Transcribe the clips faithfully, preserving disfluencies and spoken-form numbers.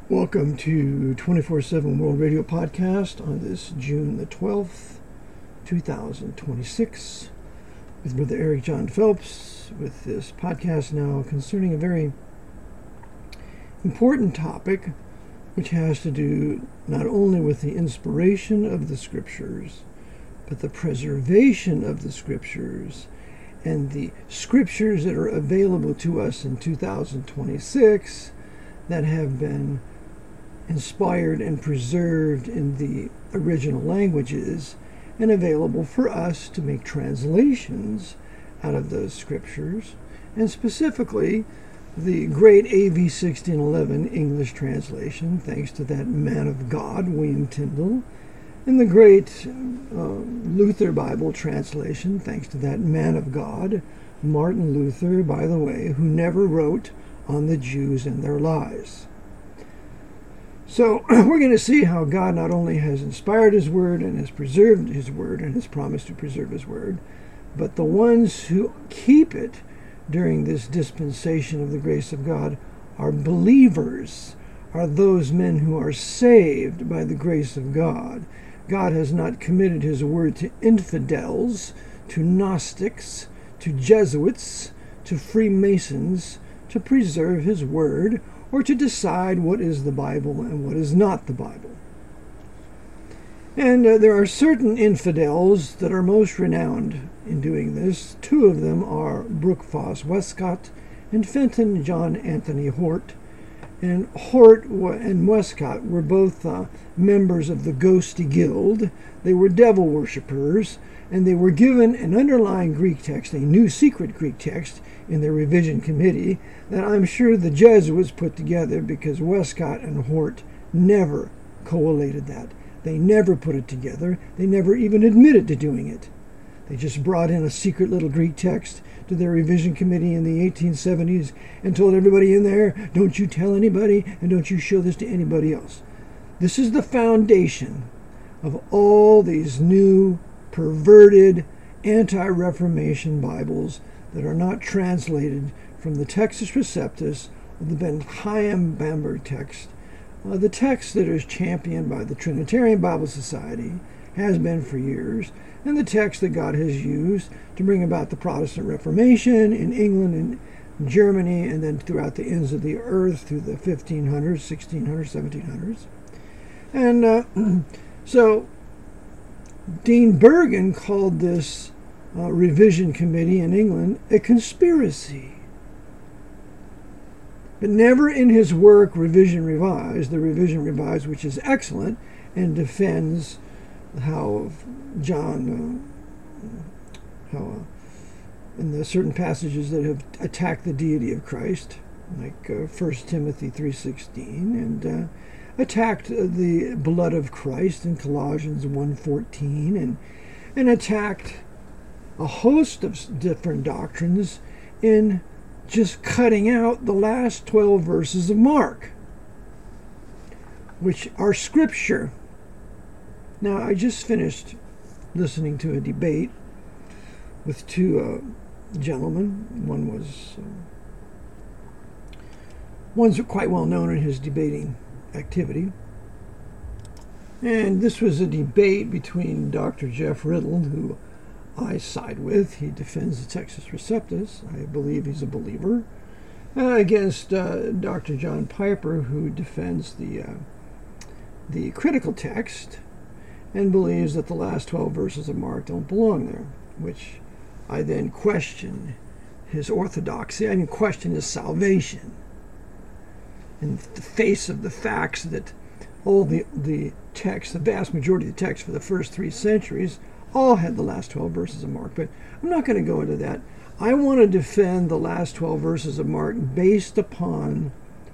Welcome to twenty-four seven World Radio Podcast on this June the twelfth, two thousand twenty-six, with Brother Eric John Phelps, with this podcast now concerning a very important topic, which has to do not only with the inspiration of the Scriptures, but the preservation of the Scriptures, and the Scriptures that are available to us in two thousand twenty-six that have been inspired and preserved in the original languages and available for us to make translations out of those scriptures, and specifically the great A V sixteen eleven English translation, thanks to that man of God, William Tyndale, and the great uh, Luther Bible translation, thanks to that man of God, Martin Luther, by the way, who never wrote on the Jews and their lies. So we're going to see how God not only has inspired His Word and has preserved His Word and has promised to preserve His Word, but the ones who keep it during this dispensation of the grace of God are believers, are those men who are saved by the grace of God. God has not committed His Word to infidels, to Gnostics, to Jesuits, to Freemasons, to preserve His Word, or to decide what is the Bible and what is not the Bible. And uh, there are certain infidels that are most renowned in doing this. Two of them are Brooke Foss Westcott and Fenton John Anthony Hort. And Hort and Westcott were both uh, members of the Ghosty Guild. They were devil worshippers, and they were given an underlying Greek text, a new secret Greek text, in their revision committee that I'm sure the Jesuits put together, because Westcott and Hort never collated that. They never put it together. They never even admitted to doing it. They just brought in a secret little Greek text to their revision committee in the eighteen seventies and told everybody in there, don't you tell anybody and don't you show this to anybody else. This is the foundation of all these new, perverted, anti-Reformation Bibles that are not translated from the Textus Receptus or the Ben Chaim Bamberg text. Uh, the text that is championed by the Trinitarian Bible Society, has been for years, and the text that God has used to bring about the Protestant Reformation in England and Germany, and then throughout the ends of the earth through the fifteen hundreds, sixteen hundreds, seventeen hundreds. And uh, so Dean Bergen called this uh, revision committee in England a conspiracy. But never in his work Revision Revised, the Revision Revised, which is excellent and defends how John, uh, how uh, in the certain passages that have attacked the deity of Christ, like uh, First Timothy three sixteen, and uh, attacked the blood of Christ in Colossians one fourteen, and and attacked a host of different doctrines in just cutting out the last twelve verses of Mark, which are scripture. Now, I just finished listening to a debate with two uh, gentlemen. One was uh, one's quite well known in his debating activity. And this was a debate between Doctor Jeff Riddle, who I side with. He defends the Textus Receptus. I believe he's a believer. Uh, against uh, Doctor John Piper, who defends the uh, the critical text and believes that the last twelve verses of Mark don't belong there, which I then question his orthodoxy. I mean, question his salvation in the face of the facts that all the, the text, the vast majority of the text for the first three centuries, all had the last twelve verses of Mark. But I'm not going to go into that. I want to defend the last twelve verses of Mark based upon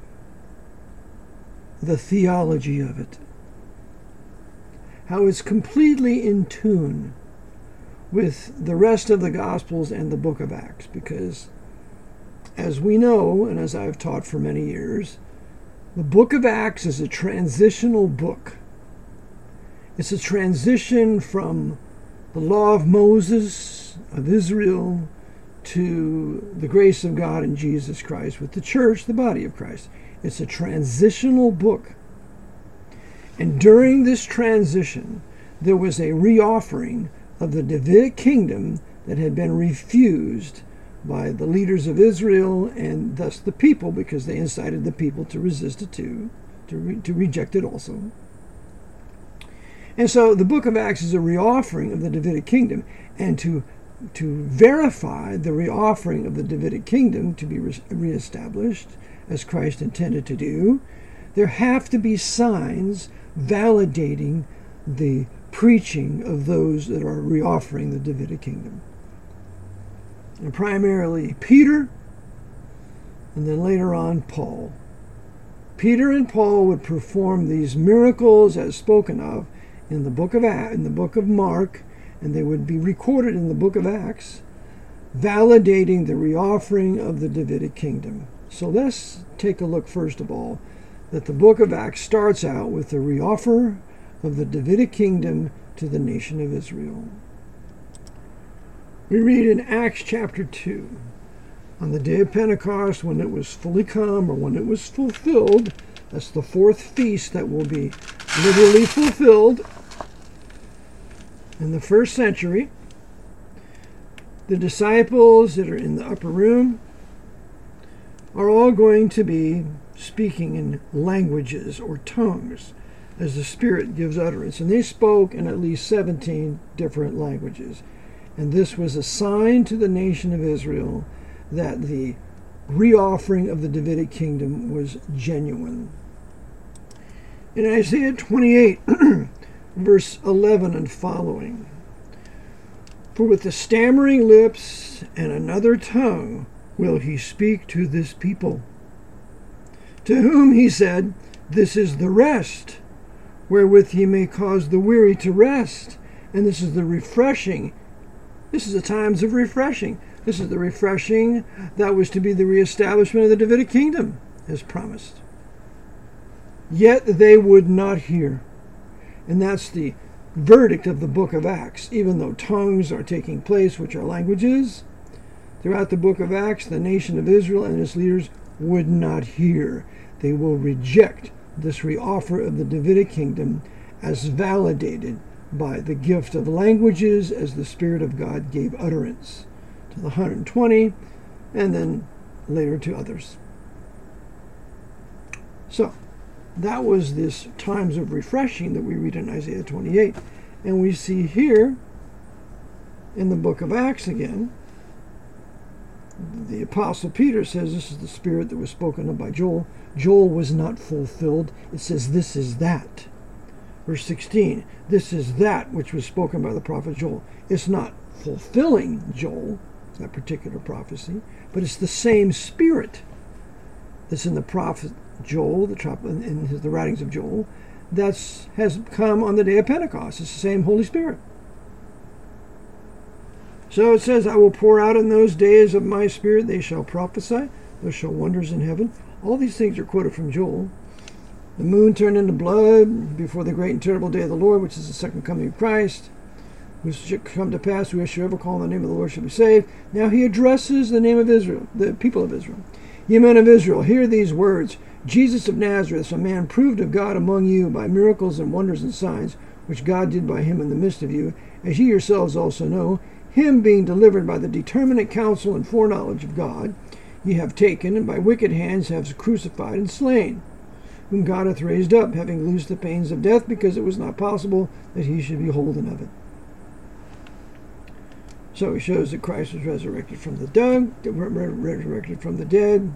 the theology of it. How it's completely in tune with the rest of the Gospels and the book of Acts. Because as we know, and as I've taught for many years, the book of Acts is a transitional book. It's a transition from the law of Moses, of Israel, to the grace of God in Jesus Christ with the church, the body of Christ. It's a transitional book. And during this transition, there was a reoffering of the Davidic kingdom that had been refused by the leaders of Israel and thus the people, because they incited the people to resist it too, to, re- to reject it also. And so the book of Acts is a reoffering of the Davidic kingdom, and to to verify the reoffering of the Davidic kingdom to be re- reestablished, as Christ intended to do, there have to be signs validating the preaching of those that are reoffering the Davidic kingdom. And primarily Peter, and then later on Paul. Peter and Paul would perform these miracles as spoken of in the book of in the book of Mark, and they would be recorded in the book of Acts, validating the reoffering of the Davidic kingdom. So let's take a look first of all that the book of Acts starts out with the reoffer of the Davidic kingdom to the nation of Israel. We read in Acts chapter two, on the day of Pentecost, when it was fully come, or when it was fulfilled, that's the fourth feast that will be literally fulfilled in the first century. The disciples that are in the upper room are all going to be speaking in languages or tongues as the Spirit gives utterance. And they spoke in at least seventeen different languages. And this was a sign to the nation of Israel that the reoffering of the Davidic kingdom was genuine. In Isaiah twenty-eight, verse eleven and following, "For with the stammering lips and another tongue will he speak to this people, to whom he said, This is the rest, wherewith he may cause the weary to rest, and this is the refreshing." This is the times of refreshing. This is the refreshing that was to be the reestablishment of the Davidic kingdom, as promised. Yet they would not hear. And that's the verdict of the book of Acts. Even though tongues are taking place, which are languages, throughout the book of Acts, the nation of Israel and its leaders would not hear. They will reject this reoffer of the Davidic kingdom as validated by the gift of languages as the Spirit of God gave utterance to the one hundred twenty, and then later to others. So, that was this times of refreshing that we read in Isaiah twenty-eight. And we see here in the book of Acts again, the Apostle Peter says this is the Spirit that was spoken of by Joel. Joel was not fulfilled. It says this is that. Verse sixteen, this is that which was spoken by the prophet Joel. It's not fulfilling Joel, that particular prophecy, but it's the same Spirit that's in the prophet Joel, the in the writings of Joel, that has come on the day of Pentecost. It's the same Holy Spirit. So it says, I will pour out in those days of my Spirit, they shall prophesy, there shall wonders in heaven. All these things are quoted from Joel. The moon turned into blood before the great and terrible day of the Lord, which is the second coming of Christ, which shall come to pass, whoever shall ever call on the name of the Lord shall be saved. Now he addresses the name of Israel, the people of Israel. Ye men of Israel, hear these words. Jesus of Nazareth, a man proved of God among you by miracles and wonders and signs, which God did by him in the midst of you, as ye yourselves also know, him being delivered by the determinate counsel and foreknowledge of God, ye have taken, and by wicked hands have crucified and slain, whom God hath raised up, having loosed the pains of death, because it was not possible that he should be holden of it. So he shows that Christ was resurrected from the dead, resurrected from the dead.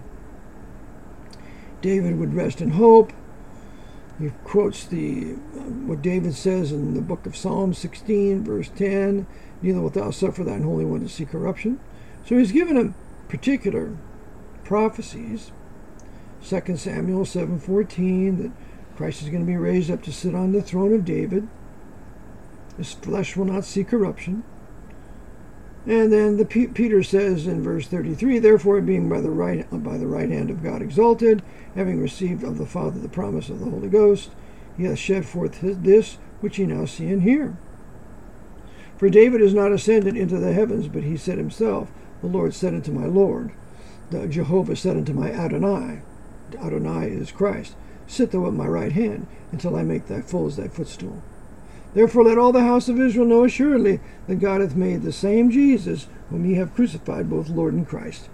David would rest in hope. He quotes the uh, what David says in the book of Psalm sixteen, verse ten, neither wilt thou suffer thine Holy One to see corruption. So he's given him particular prophecies. Second Samuel seven fourteen, that Christ is going to be raised up to sit on the throne of David. His flesh will not see corruption. And then the P- Peter says in verse thirty-three, therefore being by the right by the right hand of God exalted, having received of the Father the promise of the Holy Ghost, he hath shed forth his, this which ye now see and hear. For David is not ascended into the heavens, but he said himself, The Lord said unto my Lord, the Jehovah said unto my Adonai, Adonai is Christ, sit thou at my right hand, until I make thy foes thy footstool. Therefore let all the house of Israel know assuredly that God hath made the same Jesus, whom ye have crucified, both Lord and Christ.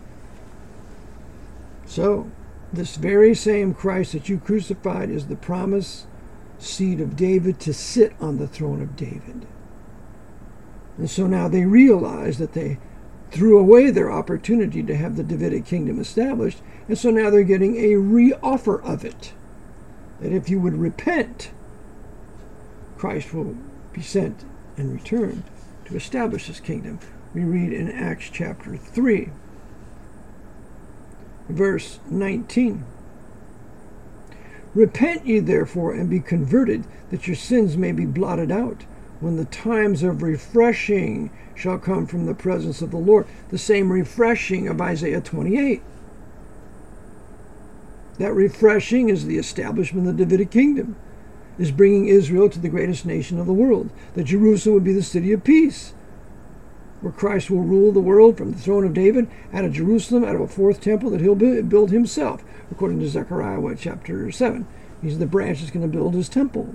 So, this very same Christ that you crucified is the promised seed of David to sit on the throne of David. And so now they realize that they threw away their opportunity to have the Davidic kingdom established, and so now they're getting a re-offer of it. That if you would repent, Christ will be sent and returned to establish his kingdom. We read in Acts chapter three, verse nineteen. Repent ye therefore and be converted, that your sins may be blotted out, when the times of refreshing shall come from the presence of the Lord. The same refreshing of Isaiah twenty-eight. That refreshing is the establishment of the Davidic kingdom, is bringing Israel to the greatest nation of the world, that Jerusalem would be the city of peace, where Christ will rule the world from the throne of David, out of Jerusalem, out of a fourth temple that he'll build himself, according to Zechariah what, chapter seven. He's the branch that's going to build his temple.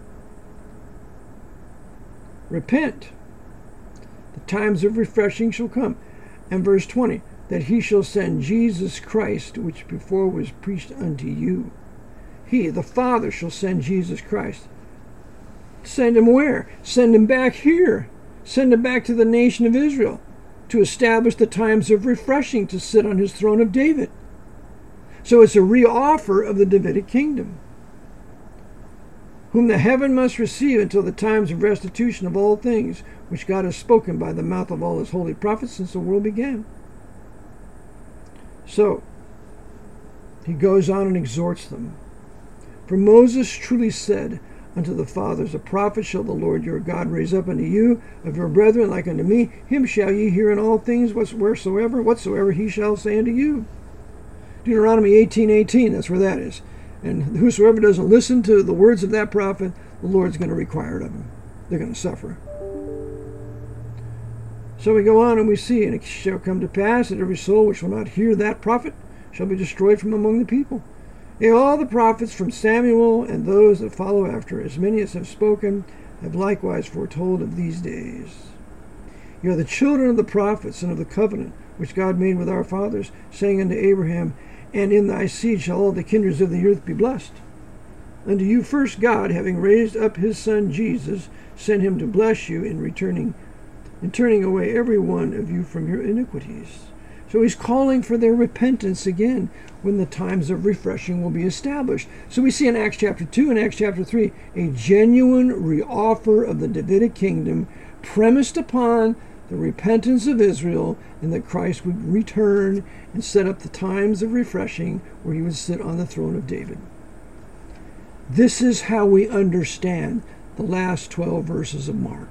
Repent. The times of refreshing shall come. And verse twenty, that he shall send Jesus Christ, which before was preached unto you. He, the Father, shall send Jesus Christ. Send him where? Send him back here. Send him back to the nation of Israel to establish the times of refreshing, to sit on his throne of David. So it's a re-offer of the Davidic kingdom, whom the heaven must receive until the times of restitution of all things, which God has spoken by the mouth of all his holy prophets since the world began. So, he goes on and exhorts them. For Moses truly said unto the fathers, a prophet shall the Lord your God raise up unto you of your brethren like unto me. Him shall ye hear in all things whatsoever, whatsoever he shall say unto you. Deuteronomy eighteen eighteen, that's where that is. And whosoever doesn't listen to the words of that prophet, the Lord's going to require it of them. They're going to suffer. So we go on and we see, and it shall come to pass that every soul which will not hear that prophet shall be destroyed from among the people. Yea, all the prophets from Samuel and those that follow after, as many as have spoken, have likewise foretold of these days. You are the children of the prophets and of the covenant which God made with our fathers, saying unto Abraham, and in thy seed shall all the kindreds of the earth be blessed. Unto you first God, having raised up his Son Jesus, sent him to bless you in returning, in turning away every one of you from your iniquities. So he's calling for their repentance again when the times of refreshing will be established. So we see in Acts chapter two and Acts chapter three a genuine re-offer of the Davidic kingdom premised upon the repentance of Israel, and that Christ would return and set up the times of refreshing where he would sit on the throne of David. This is how we understand the last twelve verses of Mark.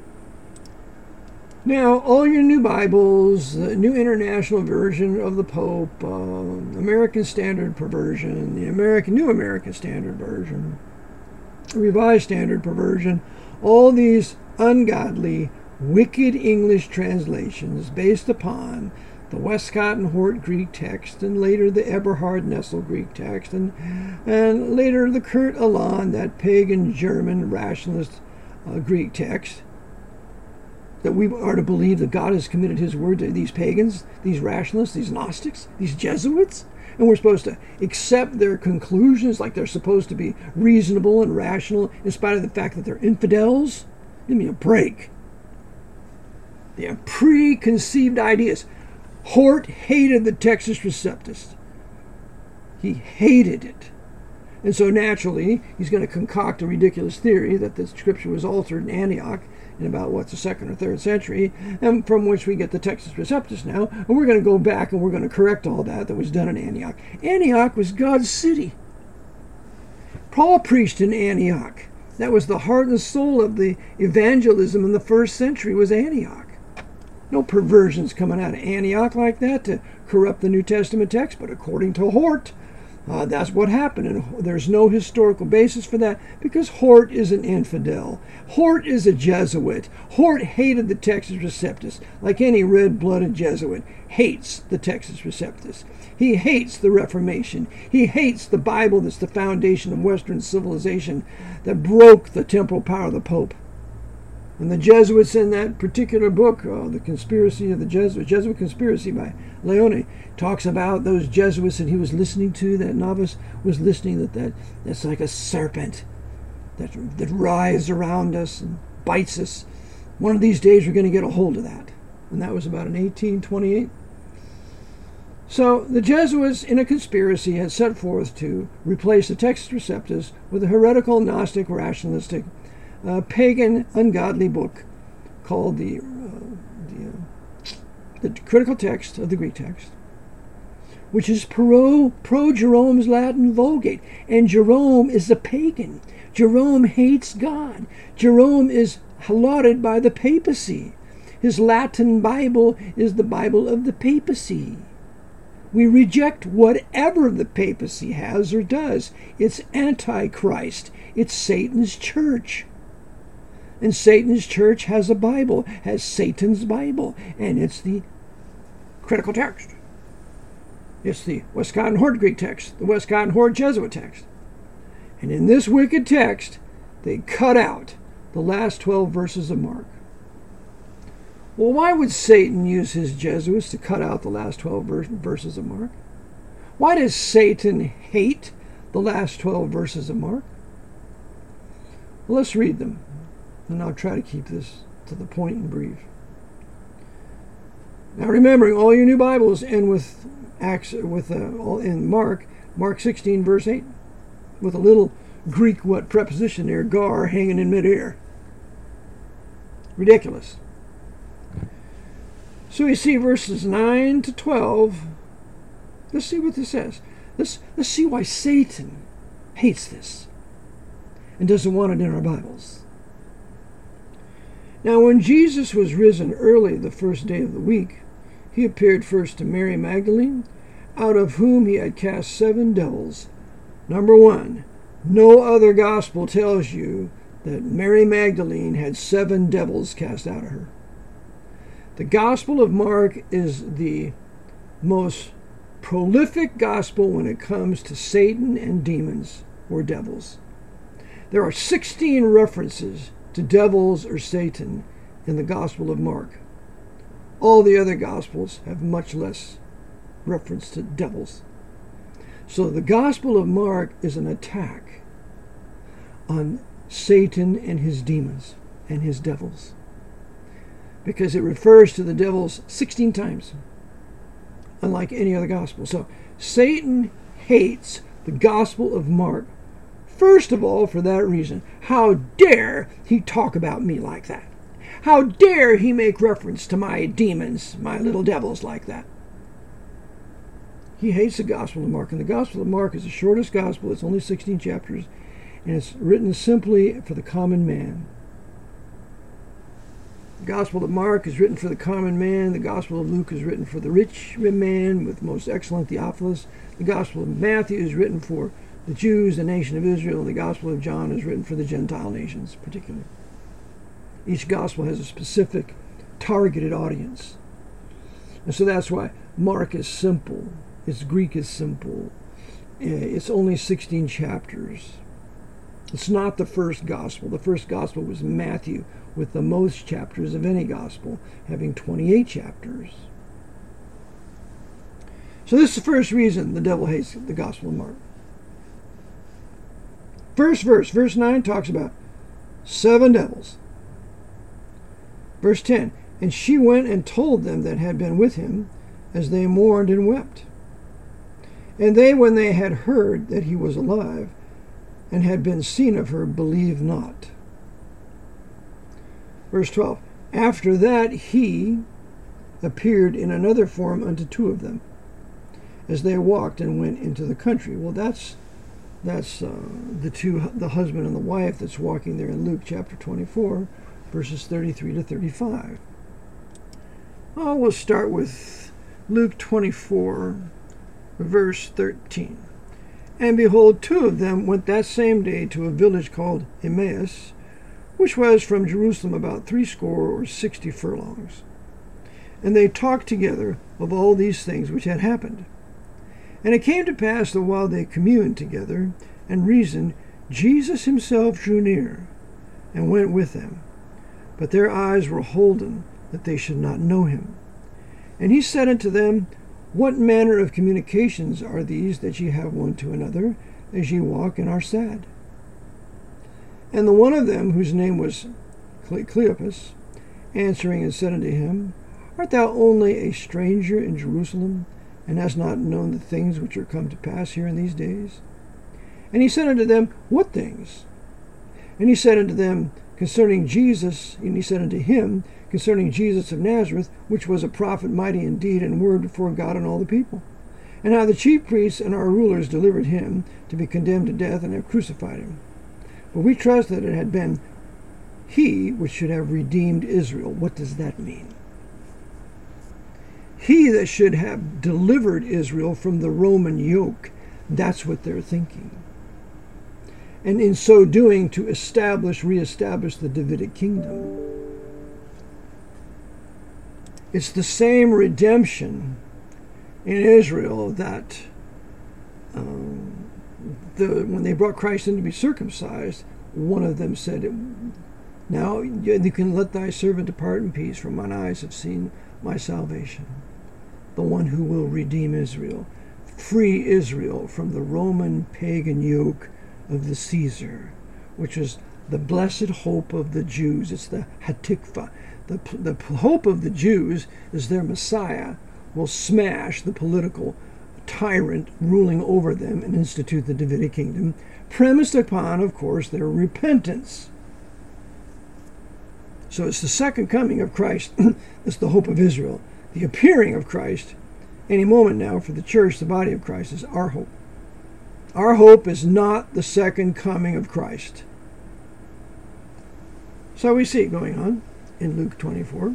Now, all your new Bibles, the New International Version of the Pope, uh, American Standard Perversion, the American New American Standard Version, Revised Standard Perversion, all these ungodly, wicked English translations based upon the Westcott and Hort Greek text, and later the Eberhard Nessel Greek text, and, and later the Kurt Aland, that pagan German rationalist uh, Greek text, that we are to believe that God has committed his word to these pagans, these rationalists, these Gnostics, these Jesuits, and we're supposed to accept their conclusions like they're supposed to be reasonable and rational in spite of the fact that they're infidels. Give me a break. They have preconceived ideas. Hort hated the Textus Receptus. He hated it. And so naturally, he's going to concoct a ridiculous theory that the scripture was altered in Antioch in about, what, the second or third century, and from which we get the Textus Receptus now, and we're going to go back and we're going to correct all that that was done in Antioch. Antioch was God's city. Paul preached in Antioch. That was the heart and soul of the evangelism in the first century, was Antioch. No perversions coming out of Antioch like that to corrupt the New Testament text, but according to Hort, Uh, that's what happened, and there's no historical basis for that because Hort is an infidel. Hort is a Jesuit. Hort hated the Textus Receptus, like any red-blooded Jesuit hates the Textus Receptus. He hates the Reformation. He hates the Bible that's the foundation of Western civilization that broke the temporal power of the Pope. And the Jesuits in that particular book, uh, The Conspiracy of the Jesuits, Jesuit Conspiracy by Leone, talks about those Jesuits that he was listening to, that novice was listening, that, that that's like a serpent that, that writhes around us and bites us. One of these days we're going to get a hold of that. And that was about in eighteen twenty-eight. So the Jesuits in a conspiracy had set forth to replace the Textus Receptus with a heretical, Gnostic, rationalistic, uh, pagan, ungodly book called the, uh, the, uh, the critical text of the Greek text, which is pro, pro Jerome's Latin Vulgate. And Jerome is a pagan. Jerome hates God. Jerome is lauded by the papacy. His Latin Bible is the Bible of the papacy. We reject whatever the papacy has or does. It's Antichrist. It's Satan's church. And Satan's church has a Bible, has Satan's Bible, and it's the critical text. It's the Westcott and Hort Greek text, the Westcott and Hort Jesuit text. And in this wicked text, they cut out the last twelve verses of Mark. Well, why would Satan use his Jesuits to cut out the last twelve verses of Mark? Why does Satan hate the last twelve verses of Mark? Well, let's read them, and I'll try to keep this to the point and brief. Now, remembering all your new Bibles end with Acts, with uh, all in Mark, Mark sixteen, verse eight, with a little Greek what preposition there, gar, hanging in midair. Ridiculous. So we see verses nine to twelve. Let's see what this says. Let's, let's see why Satan hates this and doesn't want it in our Bibles. Now, when Jesus was risen early the first day of the week, he appeared first to Mary Magdalene, out of whom he had cast seven devils. Number one, no other gospel tells you that Mary Magdalene had seven devils cast out of her. The Gospel of Mark is the most prolific gospel when it comes to Satan and demons or devils. There are sixteen references to devils or Satan in the Gospel of Mark. All the other Gospels have much less reference to devils. So the Gospel of Mark is an attack on Satan and his demons and his devils, because it refers to the devils sixteen times, unlike any other gospel. So Satan hates the Gospel of Mark, first of all, for that reason. How dare he talk about me like that? How dare he make reference to my demons, my little devils like that? He hates the Gospel of Mark, and the Gospel of Mark is the shortest gospel. It's only sixteen chapters, and it's written simply for the common man. The Gospel of Mark is written for the common man. The Gospel of Luke is written for the rich man with most excellent Theophilus. The Gospel of Matthew is written for the Jews, the nation of Israel. The Gospel of John is written for the Gentile nations, particularly. Each gospel has a specific targeted audience. And so that's why Mark is simple. Its Greek is simple. It's only sixteen chapters. It's not the first gospel. The first gospel was Matthew, with the most chapters of any gospel, having twenty-eight chapters. So this is the first reason the devil hates the Gospel of Mark. First verse, verse nine, talks about seven devils. Verse ten, and she went and told them that had been with him, as they mourned and wept. And they, when they had heard that he was alive, and had been seen of her, believed not. Verse twelve, after that he appeared in another form unto two of them, as they walked and went into the country. Well, that's that's uh, the two, the husband and the wife, that's walking there in Luke chapter twenty-four, verses thirty-three to thirty-five. Oh, we'll start with Luke twenty-four, verse thirteen. And behold, two of them went that same day to a village called Emmaus, which was from Jerusalem about threescore or sixty furlongs. And they talked together of all these things which had happened. And it came to pass that while they communed together and reasoned, Jesus himself drew near and went with them. But their eyes were holden that they should not know him. And he said unto them, What manner of communications are these that ye have one to another, as ye walk and are sad? And the one of them, whose name was Cleopas, answering and said unto him, Art thou only a stranger in Jerusalem, and hast not known the things which are come to pass here in these days? And he said unto them, What things? And he said unto them, Concerning Jesus, and he said unto him, Concerning Jesus of Nazareth, which was a prophet mighty in deed and word before God and all the people, and how the chief priests and our rulers delivered him to be condemned to death and have crucified him. But we trust that it had been he which should have redeemed Israel. What does that mean? He that should have delivered Israel from the Roman yoke. That's what they're thinking. And in so doing, to establish, reestablish the Davidic kingdom. It's the same redemption in Israel that um, the, when they brought Christ in to be circumcised, one of them said, Now you can let thy servant depart in peace, for mine eyes have seen my salvation. The one who will redeem Israel, free Israel from the Roman pagan yoke of the Caesar, which is the blessed hope of the Jews. It's the Hatikva. The, the hope of the Jews is their Messiah will smash the political tyrant ruling over them and institute the Davidic kingdom, premised upon, of course, their repentance. So it's the second coming of Christ. It's the hope of Israel. The appearing of Christ, any moment now for the church, the body of Christ, is our hope. Our hope is not the second coming of Christ. So we see it going on in Luke twenty-four.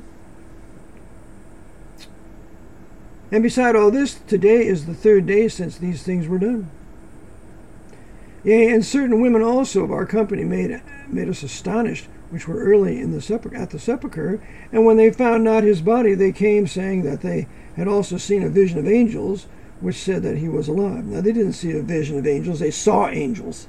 And beside all this, today is the third day since these things were done. Yea, and certain women also of our company made made us astonished, which were early in the sepulchre, at the sepulchre. And when they found not his body, they came, saying that they had also seen a vision of angels, which said that he was alive. Now, they didn't see a vision of angels, they saw angels.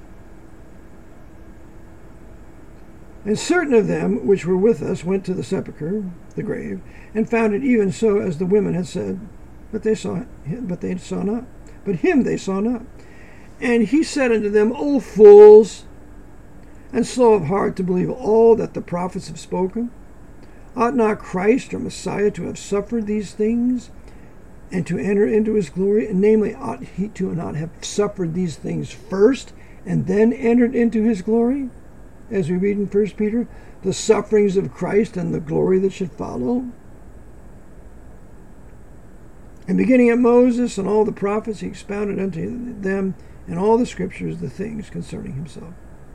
And certain of them which were with us went to the sepulchre, the grave, and found it even so as the women had said, but they saw him, but they saw not. But him they saw not. And he said unto them, O fools, and slow of heart to believe all that the prophets have spoken. Ought not Christ or Messiah to have suffered these things, and to enter into his glory? And namely, ought he to not have suffered these things first, and then entered into his glory? As we read in First Peter, the sufferings of Christ and the glory that should follow. And beginning at Moses and all the prophets, he expounded unto them in all the scriptures the things concerning himself.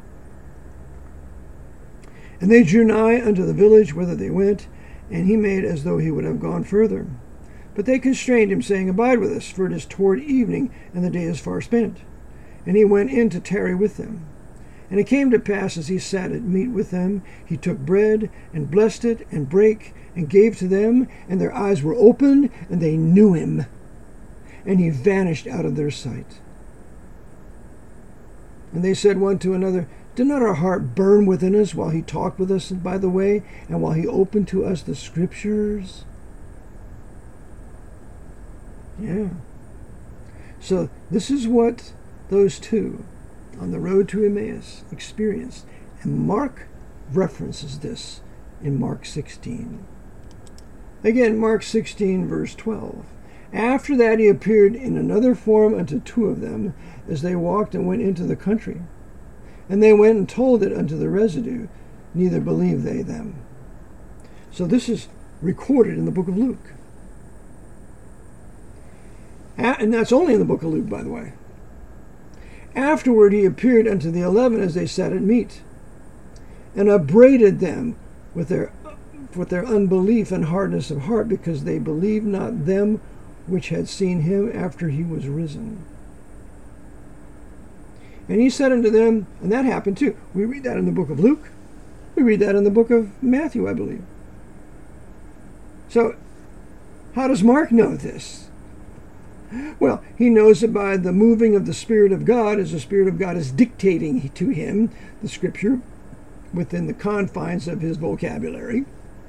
And they drew nigh unto the village whither they went, and he made as though he would have gone further. But they constrained him, saying, Abide with us, for it is toward evening, and the day is far spent. And he went in to tarry with them. And it came to pass, as he sat at meat with them, he took bread, and blessed it, and brake, and gave to them, and their eyes were opened, and they knew him. And he vanished out of their sight. And they said one to another, Did not our heart burn within us while he talked with us by the way, and while he opened to us the scriptures? Yeah. So this is what those two on the road to Emmaus experienced. And Mark references this in Mark sixteen. Again, Mark sixteen, verse twelve. After that he appeared in another form unto two of them, as they walked and went into the country. And they went and told it unto the residue, neither believed they them. So this is recorded in the book of Luke. And that's only in the book of Luke, by the way. Afterward he appeared unto the eleven as they sat at meat, and upbraided them with their with their unbelief and hardness of heart, because they believed not them which had seen him after he was risen. And he said unto them, and that happened too. We read that in the book of Luke. We read that in the book of Matthew, I believe. So, how does Mark know this? Well, he knows it by the moving of the Spirit of God, as the Spirit of God is dictating to him the Scripture within the confines of his vocabulary.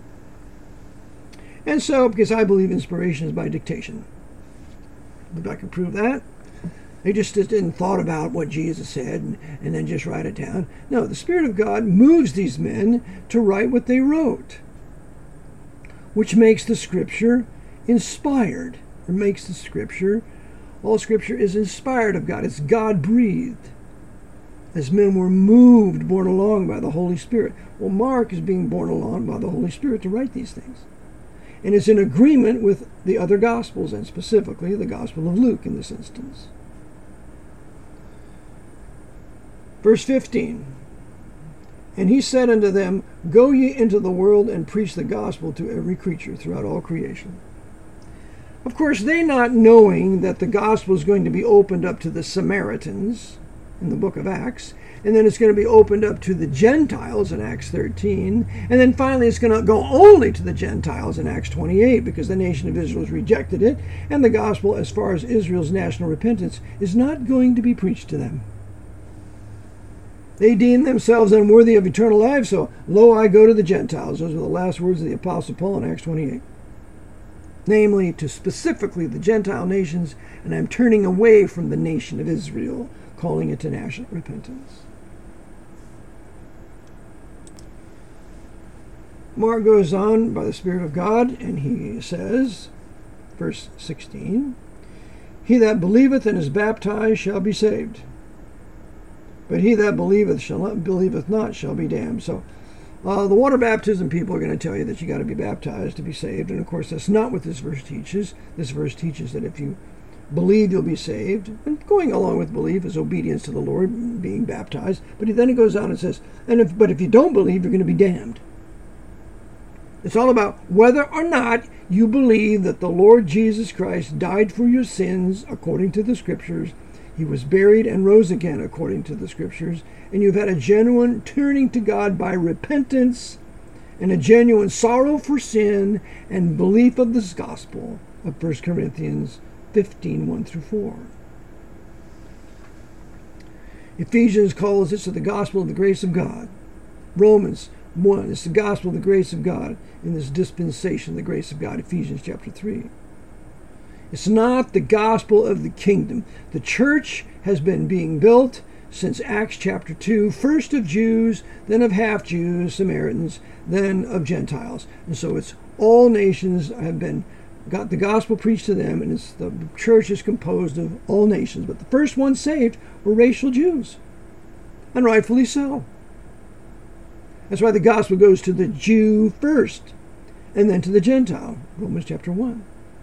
And so, because I believe inspiration is by dictation. If I can prove that. They just didn't thought about what Jesus said and, and then just write it down. No, the Spirit of God moves these men to write what they wrote, which makes the Scripture inspired, or makes the Scripture, all Scripture is inspired of God. It's God-breathed, as men were moved, borne along by the Holy Spirit. Well, Mark is being borne along by the Holy Spirit to write these things. And is in agreement with the other Gospels, and specifically the Gospel of Luke in this instance. Verse fifteen, and he said unto them, Go ye into the world and preach the gospel to every creature throughout all creation. Of course, they not knowing that the gospel is going to be opened up to the Samaritans in the book of Acts, and then it's going to be opened up to the Gentiles in Acts thirteen, and then finally it's going to go only to the Gentiles in Acts twenty-eight, because the nation of Israel has rejected it, and the gospel, as far as Israel's national repentance, is not going to be preached to them. They deem themselves unworthy of eternal life, so, lo, I go to the Gentiles. Those are the last words of the Apostle Paul in Acts twenty-eight. Namely, to specifically the Gentile nations, and I'm turning away from the nation of Israel, calling it to national repentance. Mark goes on by the Spirit of God, and he says, verse sixteen, He that believeth and is baptized shall be saved, but he that believeth shall not believeth not shall be damned. So uh, the water baptism people are going to tell you that you got to be baptized to be saved. And of course, that's not what this verse teaches. This verse teaches that if you believe, you'll be saved. And going along with belief is obedience to the Lord, being baptized. But then he goes on and says, and if but if you don't believe, you're going to be damned. It's all about whether or not you believe that the Lord Jesus Christ died for your sins according to the Scriptures. He was buried and rose again according to the Scriptures, and you've had a genuine turning to God by repentance and a genuine sorrow for sin and belief of this gospel of First Corinthians fifteen, one through four. Ephesians calls this the gospel of the grace of God. Romans one, it's the gospel of the grace of God in this dispensation, the grace of God, Ephesians chapter three. It's not the gospel of the kingdom. The church has been being built since Acts chapter two, first of Jews, then of half-Jews, Samaritans, then of Gentiles. And so it's all nations have been got the gospel preached to them, and it's the church is composed of all nations. But the first ones saved were racial Jews, and rightfully so. That's why the gospel goes to the Jew first, and then to the Gentile, Romans chapter one.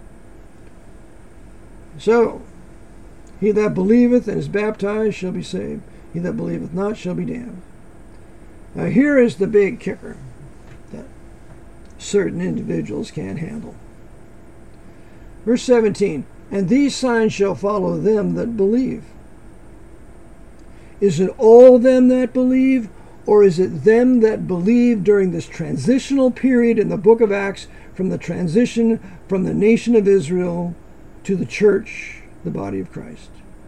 So, he that believeth and is baptized shall be saved. He that believeth not shall be damned. Now here is the big kicker that certain individuals can't handle. Verse seventeen, and these signs shall follow them that believe. Is it all them that believe, or is it them that believe during this transitional period in the book of Acts from the transition from the nation of Israel to the church, the body of Christ?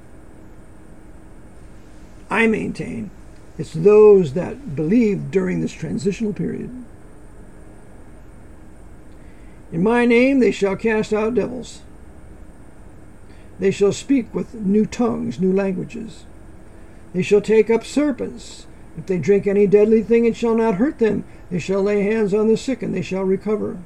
I maintain it's those that believe during this transitional period. In my name they shall cast out devils. They shall speak with new tongues, new languages. They shall take up serpents. If they drink any deadly thing, it shall not hurt them. They shall lay hands on the sick, and they shall recover.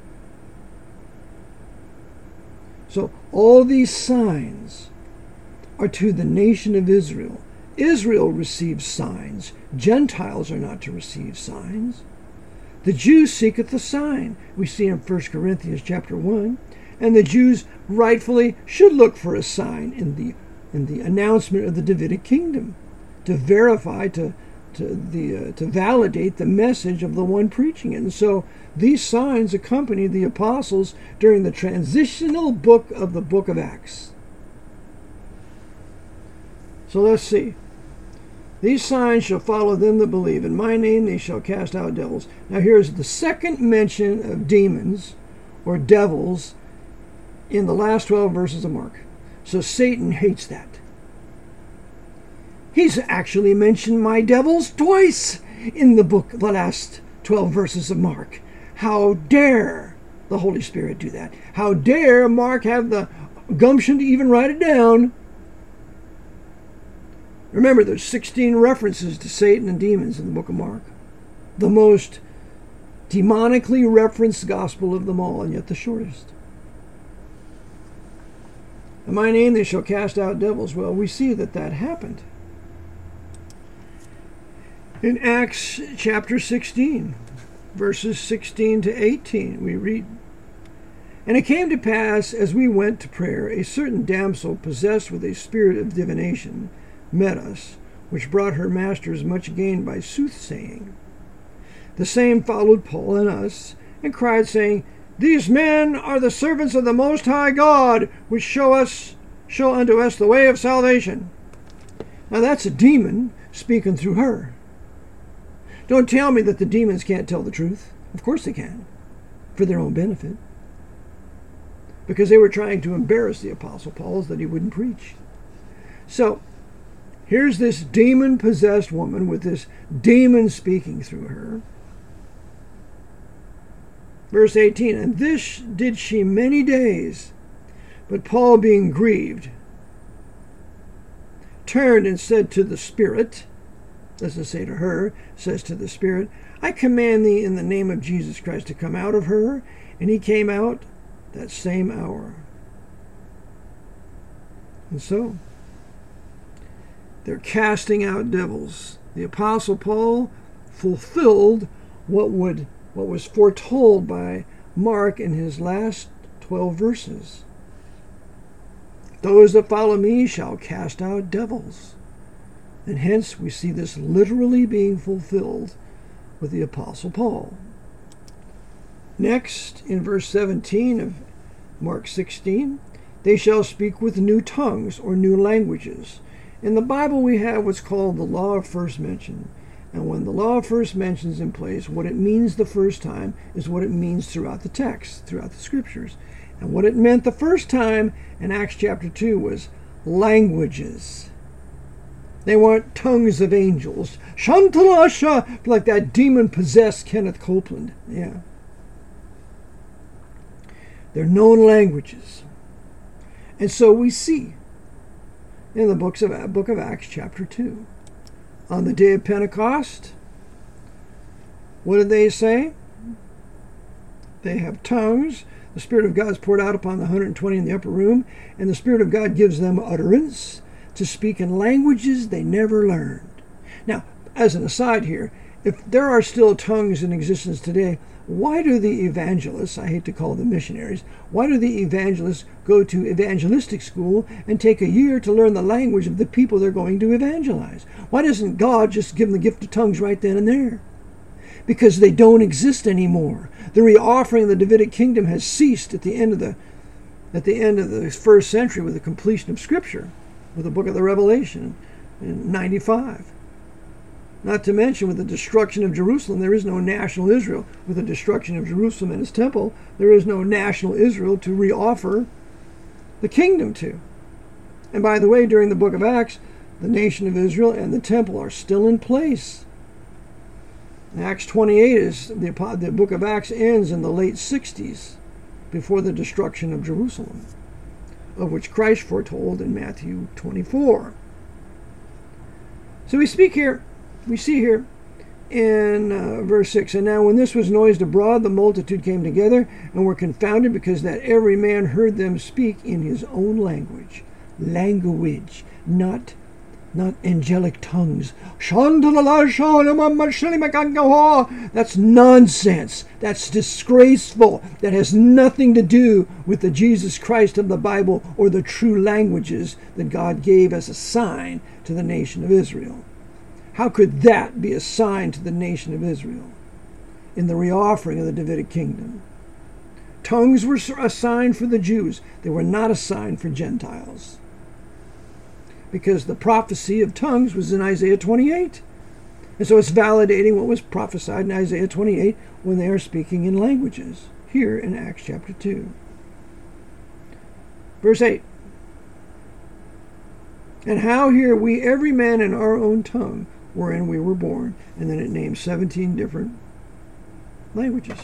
So all these signs are to the nation of Israel. Israel receives signs. Gentiles are not to receive signs. The Jews seeketh the sign. We see in First Corinthians chapter one. And the Jews rightfully should look for a sign in the in the announcement of the Davidic kingdom to verify, to to the uh, to validate the message of the one preaching it. And so these signs accompanied the apostles during the transitional book of the book of Acts. So let's see. These signs shall follow them that believe. In my name they shall cast out devils. Now here's the second mention of demons or devils in the last twelve verses of Mark. So Satan hates that. He's actually mentioned my devils twice in the book, the last twelve verses of Mark. How dare the Holy Spirit do that? How dare Mark have the gumption to even write it down? Remember, there's sixteen references to Satan and demons in the book of Mark. The most demonically referenced gospel of them all, and yet the shortest. In my name they shall cast out devils. Well, we see that that happened. In Acts chapter sixteen, verses sixteen to eighteen, we read, "And it came to pass, as we went to prayer, a certain damsel possessed with a spirit of divination met us, which brought her masters much gain by soothsaying. The same followed Paul and us, and cried, saying, These men are the servants of the Most High God, which show us, show unto us the way of salvation." Now that's a demon speaking through her. Don't tell me that the demons can't tell the truth. Of course they can, for their own benefit. Because they were trying to embarrass the Apostle Paul so that he wouldn't preach. So, here's this demon-possessed woman with this demon speaking through her. Verse eighteen, "And this did she many days, but Paul being grieved, turned and said to the Spirit," doesn't say to her, says to the Spirit, "I command thee in the name of Jesus Christ to come out of her." And he came out that same hour. And so, they're casting out devils. The Apostle Paul fulfilled what would what was foretold by Mark in his last twelve verses. "Those that follow me shall cast out devils." And hence we see this literally being fulfilled with the Apostle Paul. Next, in verse seventeen of Mark sixteen, "They shall speak with new tongues," or new languages. In the Bible we have what's called the law of first mention. And when the law of first mention is in place, what it means the first time is what it means throughout the text, throughout the scriptures. And what it meant the first time in Acts chapter two was languages. They weren't tongues of angels. Shantalasha, like that demon-possessed Kenneth Copeland. Yeah. They're known languages. And so we see in the books of, book of Acts chapter two. On the day of Pentecost, what did they say? They have tongues. The Spirit of God is poured out upon the one hundred twenty in the upper room, and the Spirit of God gives them utterance to speak in languages they never learned. Now, as an aside here, if there are still tongues in existence today, why do the evangelists, I hate to call them missionaries, why do the evangelists go to evangelistic school and take a year to learn the language of the people they're going to evangelize? Why doesn't God just give them the gift of tongues right then and there? Because they don't exist anymore. The reoffering of the Davidic kingdom has ceased at the end of the at the end of the first century with the completion of Scripture, with the book of the Revelation in ninety-five. Not to mention, with the destruction of Jerusalem, there is no national Israel. With the destruction of Jerusalem and its temple, there is no national Israel to reoffer the kingdom to. And by the way, during the book of Acts, the nation of Israel and the temple are still in place. Acts twenty-eight is the, the book of Acts ends in the late sixties, before the destruction of Jerusalem, of which Christ foretold in Matthew twenty-four. So we speak here. We see here in uh, verse six, "And now when this was noised abroad, the multitude came together and were confounded, because that every man heard them speak in his own language." Language, not, not angelic tongues. That's nonsense. That's disgraceful. That has nothing to do with the Jesus Christ of the Bible or the true languages that God gave as a sign to the nation of Israel. How could that be a sign to the nation of Israel in the reoffering of the Davidic kingdom? Tongues were a sign for the Jews. They were not a sign for Gentiles. because the prophecy of tongues was in Isaiah twenty-eight. And so it's validating what was prophesied in Isaiah twenty-eight when they are speaking in languages, here in Acts chapter two. Verse eight. And how hear we every man in our own tongue wherein we were born? And then it names seventeen different languages.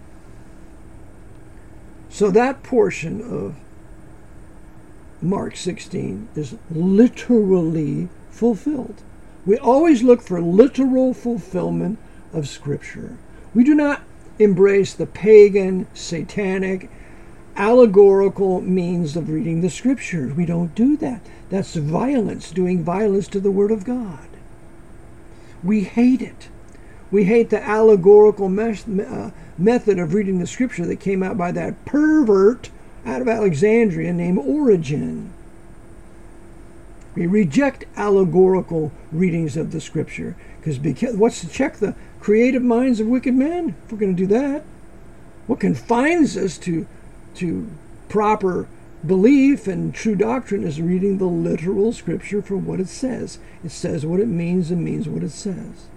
So that portion of Mark sixteen is literally fulfilled. We always look for literal fulfillment of Scripture. We do not embrace the pagan, satanic, allegorical means of reading the Scriptures. We don't do that. That's violence, doing violence to the Word of God. We hate it. We hate the allegorical mes- uh, method of reading the Scripture that came out by that pervert out of Alexandria named Origen. We reject allegorical readings of the Scripture because what's to check the creative minds of wicked men if we're going to do that? What confines us to, to proper belief and true doctrine is reading the literal Scripture for what it says. It says what it means and means what it says.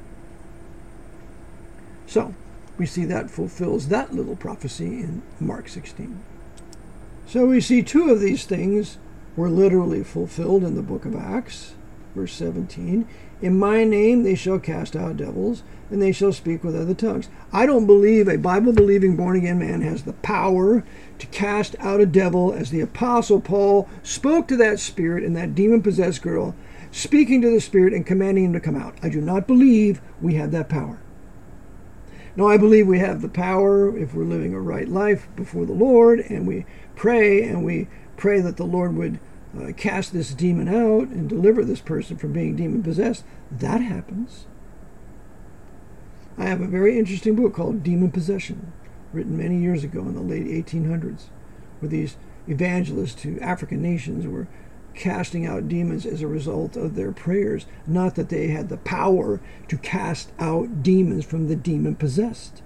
So, we see that fulfills that little prophecy in Mark sixteen. So we see two of these things were literally fulfilled in the book of Acts. Verse seventeen, in my name they shall cast out devils, and they shall speak with other tongues. I don't believe a Bible-believing born-again man has the power to cast out a devil as the Apostle Paul spoke to that spirit and that demon-possessed girl, speaking to the spirit and commanding him to come out. I do not believe we have that power. Now, I believe we have the power if we're living a right life before the Lord, and we pray, and we pray that the Lord would uh, cast this demon out and deliver this person from being demon-possessed. That happens. I have a very interesting book called Demon Possession, written many years ago in the late eighteen hundreds, where these evangelists to African nations were casting out demons as a result of their prayers, not that they had the power to cast out demons from the demon-possessed.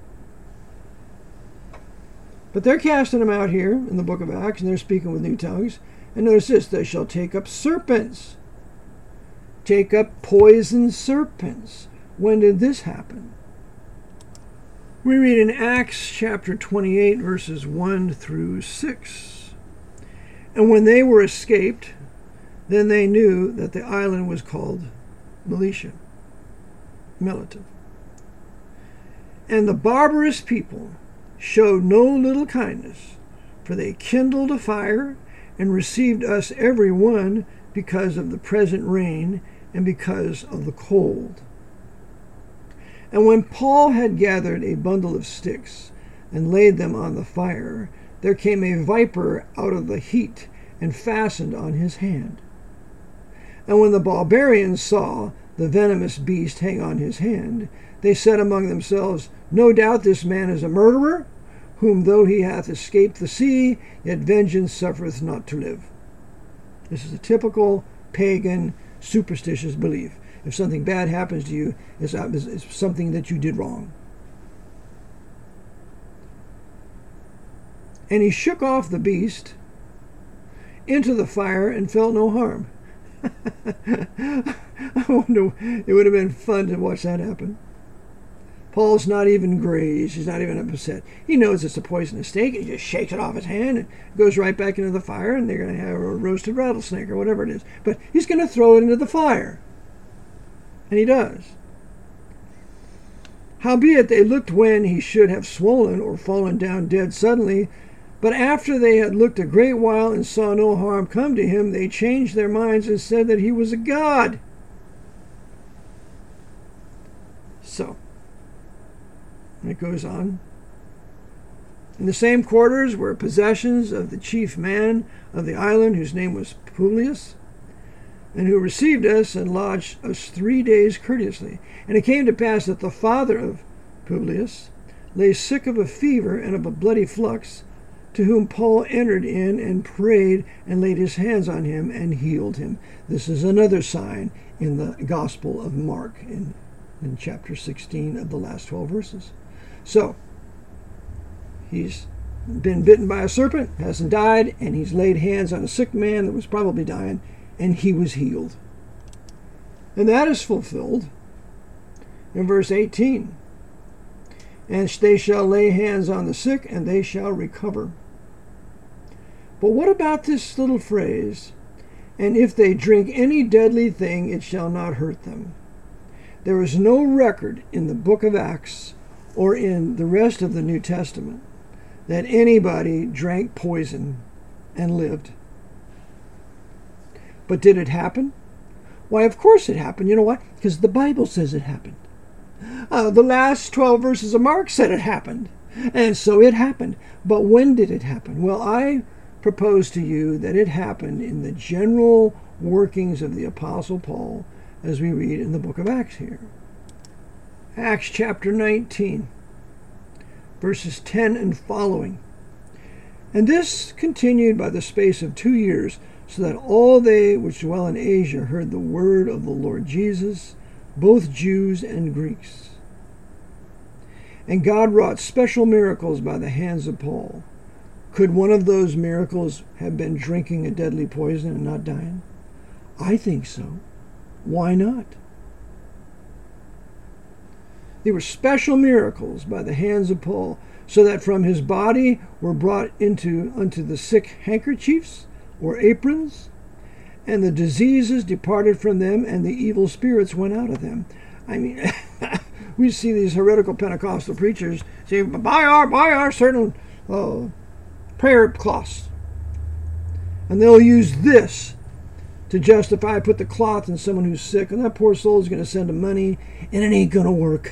But they're casting them out here in the book of Acts, and they're speaking with new tongues. And notice this, they shall take up serpents. Take up poison serpents. When did this happen? We read in Acts chapter twenty-eight, verses one through six. And when they were escaped, then they knew that the island was called Militia, Melita. And the barbarous people showed no little kindness, for they kindled a fire and received us every one because of the present rain and because of the cold. And when Paul had gathered a bundle of sticks and laid them on the fire, there came a viper out of the heat and fastened on his hand. And when the barbarians saw the venomous beast hang on his hand, they said among themselves, no doubt this man is a murderer, whom though he hath escaped the sea, yet vengeance suffereth not to live. This is a typical pagan, superstitious belief. If something bad happens to you, it's, it's something that you did wrong. And he shook off the beast into the fire and felt no harm. I wonder, it would have been fun to watch that happen. Paul's not even grazed. He's not even upset. He knows it's a poisonous snake. He just shakes it off his hand and goes right back into the fire, and they're going to have a roasted rattlesnake or whatever it is. But he's going to throw it into the fire. And he does. Howbeit they looked when he should have swollen or fallen down dead suddenly. But after they had looked a great while and saw no harm come to him, they changed their minds and said that he was a god. So, it goes on. In the same quarters were possessions of the chief man of the island, whose name was Publius, and who received us and lodged us three days courteously. And it came to pass that the father of Publius lay sick of a fever and of a bloody flux, to whom Paul entered in and prayed and laid his hands on him and healed him. This is another sign in the Gospel of Mark in, in chapter sixteen of the last twelve verses. So, he's been bitten by a serpent, hasn't died, and he's laid hands on a sick man that was probably dying, and he was healed. And that is fulfilled in verse eighteen. And they shall lay hands on the sick, and they shall recover. But what about this little phrase, and if they drink any deadly thing, it shall not hurt them? There is no record in the book of Acts or in the rest of the New Testament that anybody drank poison and lived. But did it happen? Why, of course it happened. You know why? Because the Bible says it happened. Uh, the last twelve verses of Mark said it happened. And so it happened. But when did it happen? Well, I propose to you that it happened in the general workings of the Apostle Paul, as we read in the book of Acts here. Acts chapter nineteen, verses ten and following. And this continued by the space of two years, so that all they which dwell in Asia heard the word of the Lord Jesus, both Jews and Greeks. And God wrought special miracles by the hands of Paul. Could one of those miracles have been drinking a deadly poison and not dying? I think so. Why not? They were special miracles by the hands of Paul, so that from his body were brought into unto the sick handkerchiefs or aprons, and the diseases departed from them, and the evil spirits went out of them. I mean, we see these heretical Pentecostal preachers say, buy our, buy our certain uh, prayer cloths. And they'll use this to justify, put the cloth in someone who's sick, and that poor soul is going to send them money, and it ain't going to work.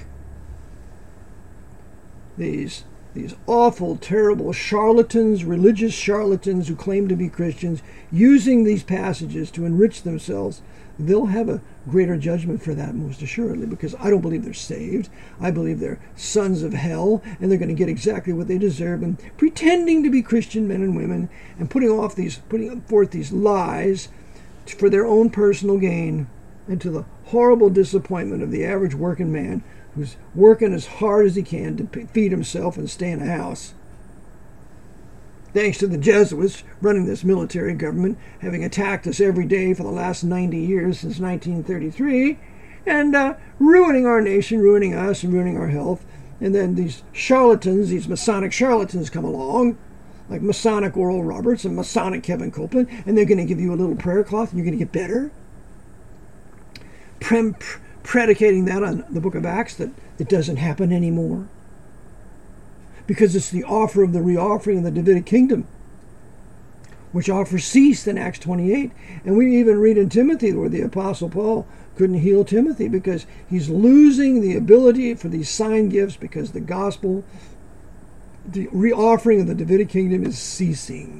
These These awful, terrible charlatans, religious charlatans who claim to be Christians, using these passages to enrich themselves, they'll have a greater judgment for that, most assuredly, because I don't believe they're saved. I believe they're sons of hell, and they're going to get exactly what they deserve, and pretending to be Christian men and women, and putting off these, putting forth these lies for their own personal gain, and to the horrible disappointment of the average working man who's working as hard as he can to feed himself and stay in a house. Thanks to the Jesuits running this military government, having attacked us every day for the last ninety years since nineteen thirty-three, and uh, ruining our nation, ruining us, and ruining our health. And then these charlatans, these Masonic charlatans come along, like Masonic Oral Roberts and Masonic Kevin Copeland, and they're going to give you a little prayer cloth and you're going to get better. Prem, pr- predicating that on the book of Acts, that it doesn't happen anymore. Because it's the offer of the reoffering of the Davidic kingdom, which offer ceased in Acts twenty-eight. And we even read in Timothy where the Apostle Paul couldn't heal Timothy because he's losing the ability for these sign gifts because the gospel, the reoffering of the Davidic kingdom is ceasing.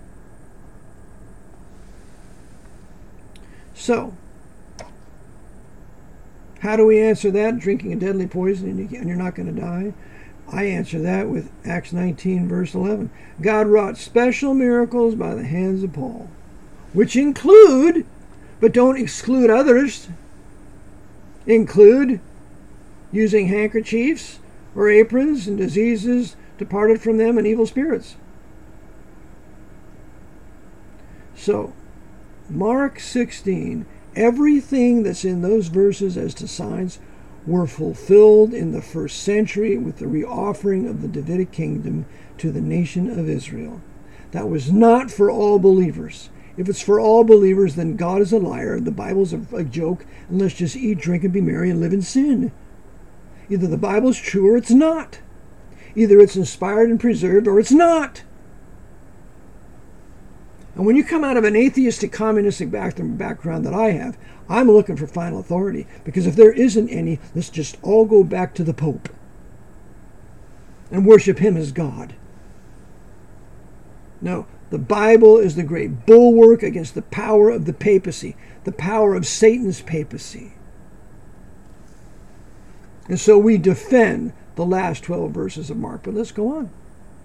So, how do we answer that? Drinking a deadly poison and you're not going to die? I answer that with Acts nineteen, verse eleven. God wrought special miracles by the hands of Paul, which include, but don't exclude others, include using handkerchiefs or aprons, and diseases departed from them, and evil spirits. So, Mark sixteen, everything that's in those verses as to signs were fulfilled in the first century with the reoffering of the Davidic kingdom to the nation of Israel. That was not for all believers. If it's for all believers, then God is a liar. The Bible's a, a joke, and let's just eat, drink, and be merry and live in sin. Either the Bible's true or it's not. Either it's inspired and preserved or it's not. And when you come out of an atheistic, communistic background that I have, I'm looking for final authority. Because if there isn't any, let's just all go back to the Pope and worship him as God. No, the Bible is the great bulwark against the power of the papacy, the power of Satan's papacy. And so we defend the last twelve verses of Mark. But let's go on.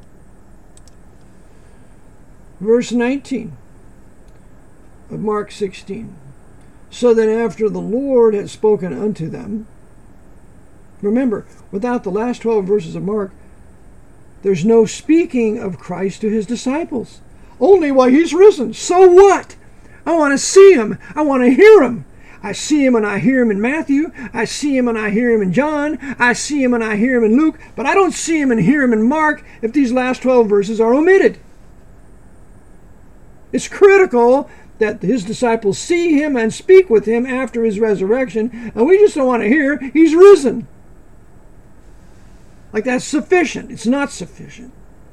Verse nineteen of Mark sixteen. So then after the Lord had spoken unto them, remember, without the last twelve verses of Mark, there's no speaking of Christ to his disciples. Only why he's risen. So what? I want to see him. I want to hear him. I see him and I hear him in Matthew. I see him and I hear him in John. I see him and I hear him in Luke. But I don't see him and hear him in Mark if these last twelve verses are omitted. It's critical that his disciples see him and speak with him after his resurrection, and we just don't want to hear he's risen. Like that's sufficient. It's not sufficient.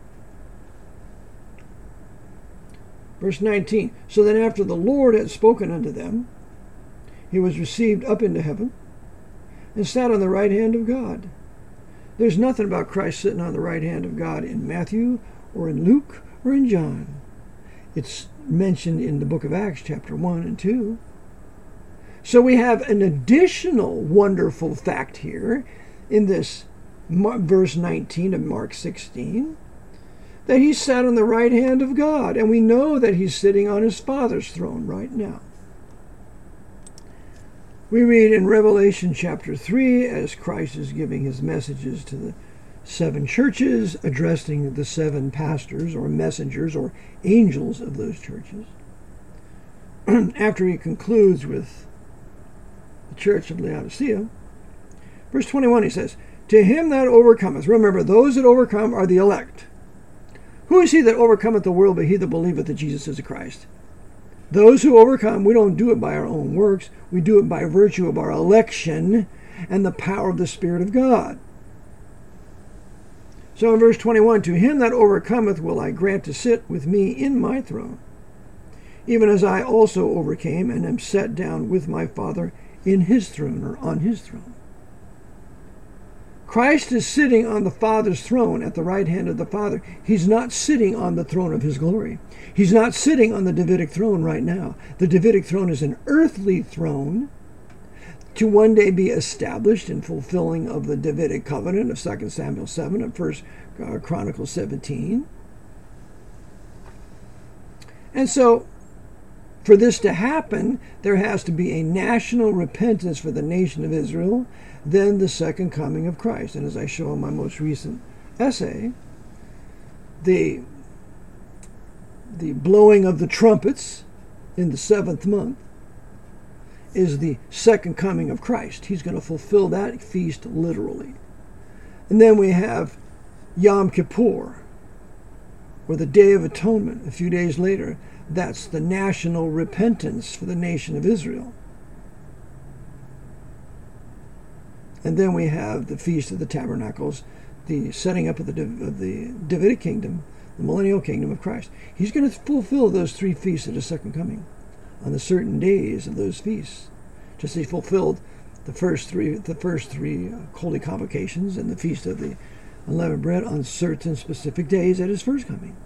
Verse nineteen, so then after the Lord had spoken unto them, he was received up into heaven and sat on the right hand of God. There's nothing about Christ sitting on the right hand of God in Matthew or in Luke or in John. It's mentioned in the book of Acts chapter one and two. So we have an additional wonderful fact here in this verse nineteen of Mark sixteen, that he sat on the right hand of God, and we know that he's sitting on his Father's throne right now. We read in Revelation chapter three, as Christ is giving his messages to the seven churches, addressing the seven pastors or messengers or angels of those churches. After he concludes with the church of Laodicea, verse twenty-one, he says, to him that overcometh, remember, those that overcome are the elect. Who is he that overcometh the world but he that believeth that Jesus is the Christ? Those who overcome, we don't do it by our own works. We do it by virtue of our election and the power of the Spirit of God. So in verse twenty-one, to him that overcometh will I grant to sit with me in my throne, even as I also overcame and am set down with my Father in his throne, or on his throne. Christ is sitting on the Father's throne at the right hand of the Father. He's not sitting on the throne of his glory. He's not sitting on the Davidic throne right now. The Davidic throne is an earthly throne to one day be established in fulfilling of the Davidic covenant of Second Samuel seven and First Chronicles seventeen. And so, for this to happen, there has to be a national repentance for the nation of Israel, then the second coming of Christ. And as I show in my most recent essay, the, the blowing of the trumpets in the seventh month is the second coming of Christ. He's going to fulfill that feast literally. And then we have Yom Kippur, or the Day of Atonement, a few days later. That's the national repentance for the nation of Israel. And then we have the Feast of the Tabernacles, the setting up of the, of the Davidic kingdom, the millennial kingdom of Christ. He's going to fulfill those three feasts at his second coming on the certain days of those feasts. Just as he fulfilled the first three, the first three holy convocations and the Feast of the Unleavened Bread on certain specific days at his first coming.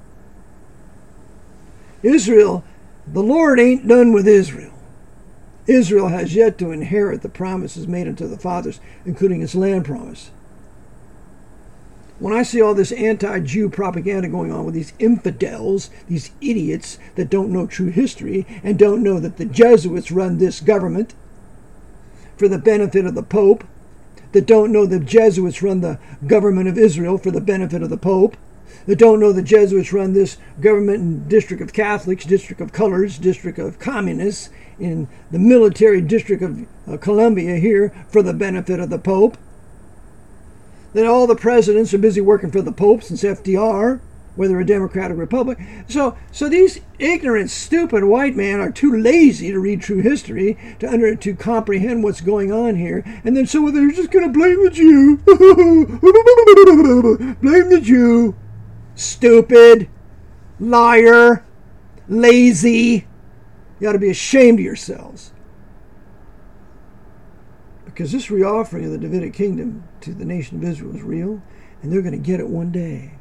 Israel, the Lord ain't done with Israel. Israel has yet to inherit the promises made unto the fathers, including its land promise. When I see all this anti-Jew propaganda going on with these infidels, these idiots that don't know true history and don't know that the Jesuits run this government for the benefit of the Pope, that don't know the Jesuits run the government of Israel for the benefit of the Pope, that don't know the Jesuits run this government in District of Catholics, District of Colors, District of Communists, in the military district of uh, Columbia here for the benefit of the Pope. That all the presidents are busy working for the Pope since F D R, whether a Democrat or Republic. So, so these ignorant, stupid white men are too lazy to read true history to under to comprehend what's going on here. And then so they're just going to blame the Jew. Blame the Jew. Stupid, liar, lazy. You ought to be ashamed of yourselves. Because this reoffering of the Davidic kingdom to the nation of Israel is real, and they're going to get it one day.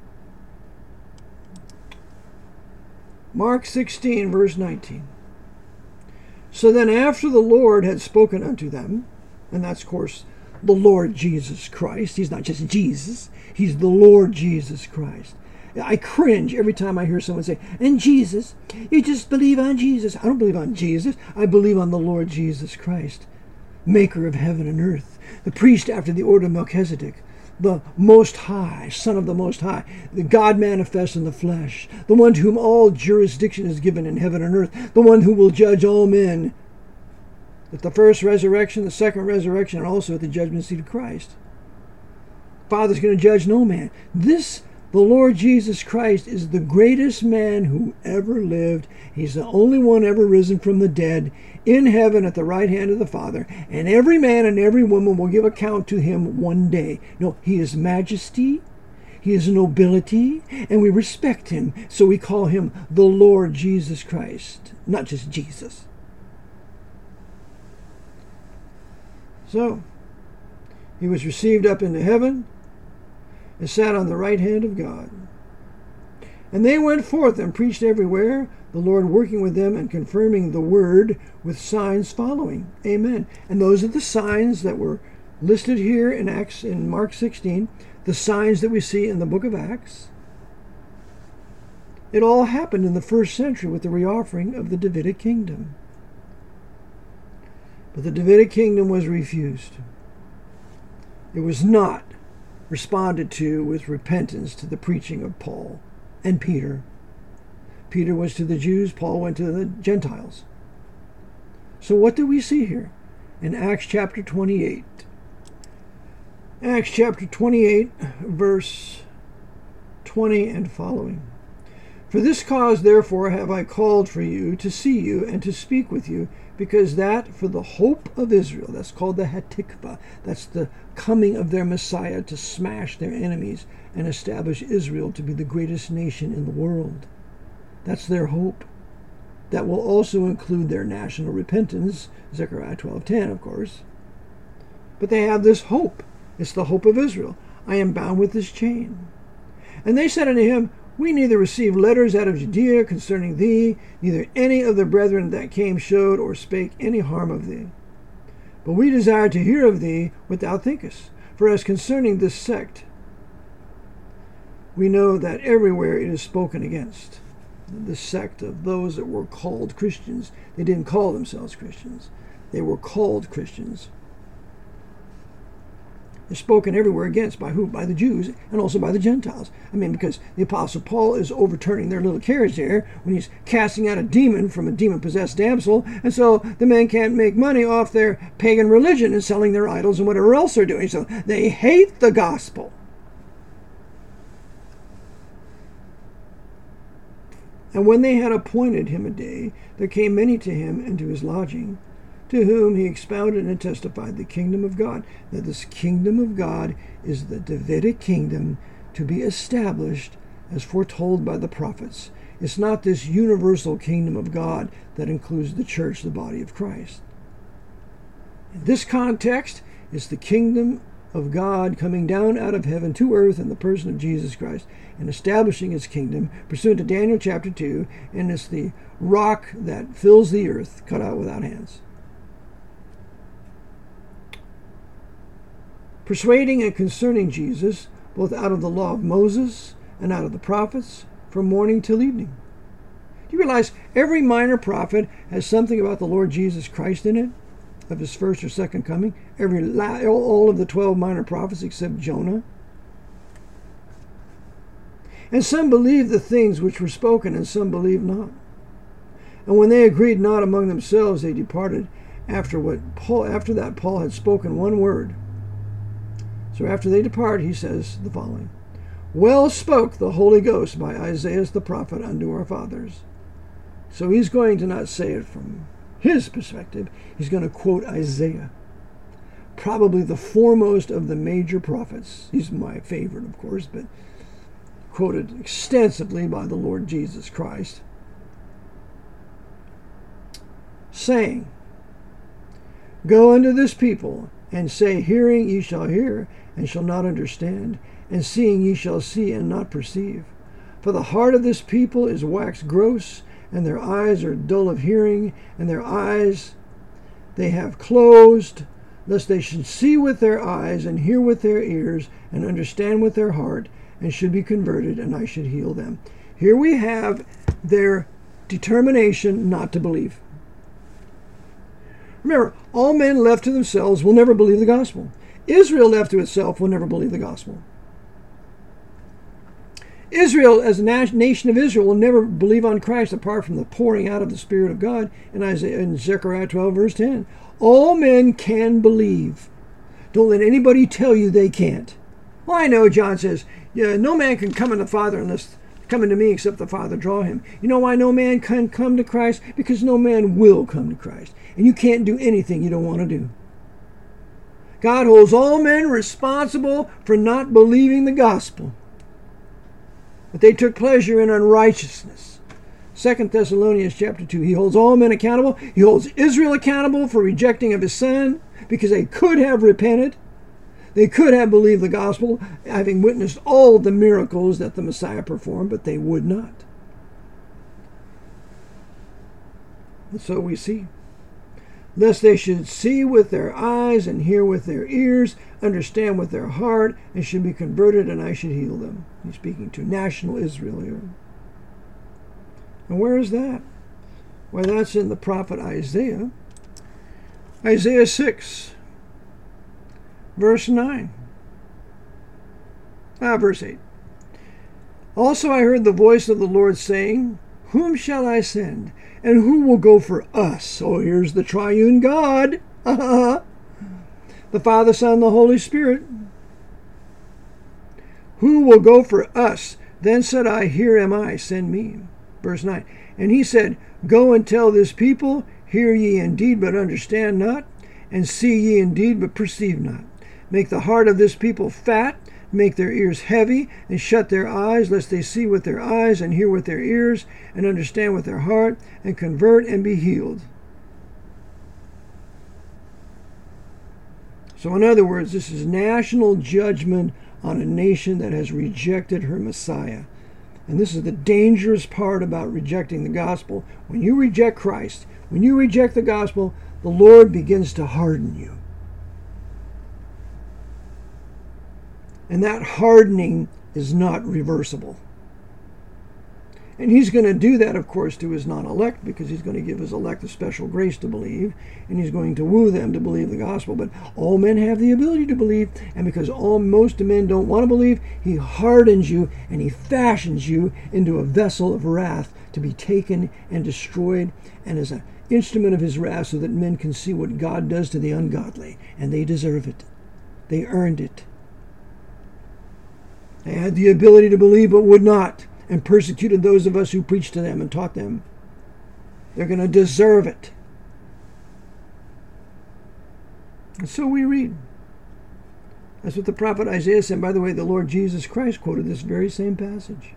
Mark sixteen, verse nineteen. So then after the Lord had spoken unto them, and that's, of course, the Lord Jesus Christ. He's not just Jesus. He's the Lord Jesus Christ. I cringe every time I hear someone say, and Jesus, you just believe on Jesus. I don't believe on Jesus. I believe on the Lord Jesus Christ, maker of heaven and earth, the priest after the order of Melchizedek, the Most High, Son of the Most High, the God manifest in the flesh, the one to whom all jurisdiction is given in heaven and earth, the one who will judge all men at the first resurrection, the second resurrection, and also at the judgment seat of Christ. Father's going to judge no man. This, the Lord Jesus Christ, is the greatest man who ever lived. He's the only one ever risen from the dead, in heaven at the right hand of the Father, and every man and every woman will give account to him one day. No, he is majesty, he is nobility, and we respect him, so we call him the Lord Jesus Christ, not just Jesus. So, he was received up into heaven and sat on the right hand of God. And they went forth and preached everywhere, the Lord working with them and confirming the word with signs following. Amen. And those are the signs that were listed here in Acts, in Mark sixteen, the signs that we see in the book of Acts. It all happened in the first century with the reoffering of the Davidic kingdom. But the Davidic kingdom was refused. It was not responded to with repentance to the preaching of Paul and Peter. Peter was to the Jews, Paul went to the Gentiles. So what do we see here in Acts chapter twenty-eight? Acts chapter twenty-eight, verse twenty and following. For this cause, therefore, have I called for you to see you and to speak with you, because that for the hope of Israel, that's called the Hatikvah, that's the coming of their Messiah to smash their enemies and establish Israel to be the greatest nation in the world. That's their hope. That will also include their national repentance, Zechariah twelve ten, of course. But they have this hope. It's the hope of Israel. I am bound with this chain. And they said unto him, We neither received letters out of Judea concerning thee, neither any of the brethren that came showed or spake any harm of thee. But we desire to hear of thee what thou thinkest. For as concerning this sect, we know that everywhere it is spoken against. The sect of those that were called Christians. They didn't call themselves Christians. They were called Christians. They're spoken everywhere against. By who? By the Jews and also by the Gentiles. I mean, because the Apostle Paul is overturning their little carriage there when he's casting out a demon from a demon-possessed damsel, and so the men can't make money off their pagan religion and selling their idols and whatever else they're doing. So they hate the gospel. And when they had appointed him a day, there came many to him and to his lodging, to whom he expounded and testified the kingdom of God, that this kingdom of God is the Davidic kingdom to be established as foretold by the prophets. It's not this universal kingdom of God that includes the church, the body of Christ. In this context, it's the kingdom of God coming down out of heaven to earth in the person of Jesus Christ and establishing his kingdom pursuant to Daniel chapter two, and it's the rock that fills the earth cut out without hands. Persuading and concerning Jesus, both out of the law of Moses and out of the prophets, from morning till evening. Do you realize every minor prophet has something about the Lord Jesus Christ in it, of his first or second coming? Every all of the twelve minor prophets except Jonah. And some believed the things which were spoken, and some believed not. And when they agreed not among themselves, they departed. After what Paul, after that, Paul had spoken one word. So after they depart, he says the following: Well spoke the Holy Ghost by Isaiah the prophet unto our fathers. So he's going to not say it from his perspective. He's going to quote Isaiah, probably the foremost of the major prophets. He's my favorite, of course, but quoted extensively by the Lord Jesus Christ, saying, Go unto this people, and say, Hearing ye shall hear, and shall not understand, and seeing ye shall see, and not perceive. For the heart of this people is waxed gross, and their eyes are dull of hearing, and their eyes they have closed, lest they should see with their eyes, and hear with their ears, and understand with their heart, and should be converted, and I should heal them. Here we have their determination not to believe. Remember, all men left to themselves will never believe the gospel. Israel left to itself will never believe the gospel. Israel, as a nation of Israel, will never believe on Christ apart from the pouring out of the Spirit of God in Isaiah, in Zechariah twelve, verse ten. All men can believe. Don't let anybody tell you they can't. Well, I know John says, yeah, no man can come unto the Father unless come unto me except the Father draw him. You know why no man can come to Christ? Because no man will come to Christ. And you can't do anything you don't want to do. God holds all men responsible for not believing the gospel. But they took pleasure in unrighteousness. Second Thessalonians chapter two. He holds all men accountable. He holds Israel accountable for rejecting of his son because they could have repented. They could have believed the gospel, having witnessed all the miracles that the Messiah performed, but they would not. And so we see. Lest they should see with their eyes and hear with their ears, understand with their heart, and should be converted, and I should heal them. He's speaking to national Israel here. And where is that? Well, that's in the prophet Isaiah. Isaiah six, verse nine. Ah, verse eight. Also I heard the voice of the Lord saying, whom shall I send? And who will go for us? Oh, here's the triune God. The Father, Son, and the Holy Spirit. Who will go for us? Then said I, here am I, send me. Verse nine. And he said, go and tell this people, hear ye indeed, but understand not, and see ye indeed, but perceive not. Make the heart of this people fat, make their ears heavy, and shut their eyes, lest they see with their eyes, and hear with their ears, and understand with their heart, and convert and be healed. So in other words, this is national judgment on a nation that has rejected her Messiah. And this is the dangerous part about rejecting the gospel. When you reject Christ, when you reject the gospel, the Lord begins to harden you. And that hardening is not reversible. And he's going to do that, of course, to his non-elect, because he's going to give his elect a special grace to believe, and he's going to woo them to believe the gospel. But all men have the ability to believe, and because all most men don't want to believe, he hardens you and he fashions you into a vessel of wrath to be taken and destroyed, and as an instrument of his wrath, so that men can see what God does to the ungodly, and they deserve it. They earned it. They had the ability to believe but would not, and persecuted those of us who preached to them and taught them. They're going to deserve it. And so we read. That's what the prophet Isaiah said. By the way, the Lord Jesus Christ quoted this very same passage.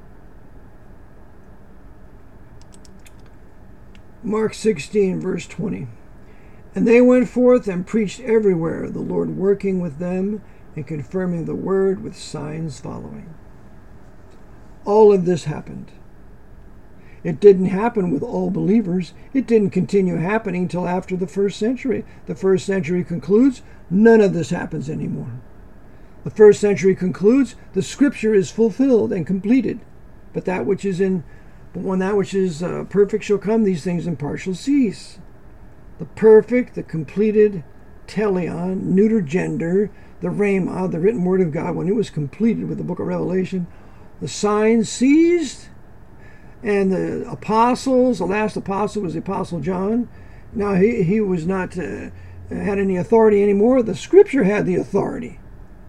Mark sixteen, verse twenty. And they went forth and preached everywhere, the Lord working with them and confirming the word with signs following. All of this happened. It didn't happen with all believers. It didn't continue happening until after the first century. The first century concludes, none of this happens anymore. The first century concludes, the scripture is fulfilled and completed. But that which is in, but when that which is uh, perfect shall come, these things in part shall cease. The perfect, the completed, teleon, neuter gender, the rhema, the written word of God, when it was completed with the book of Revelation, the signs ceased, and the apostles, the last apostle was the Apostle John. Now he, he was not uh, had any authority anymore. The scripture had the authority.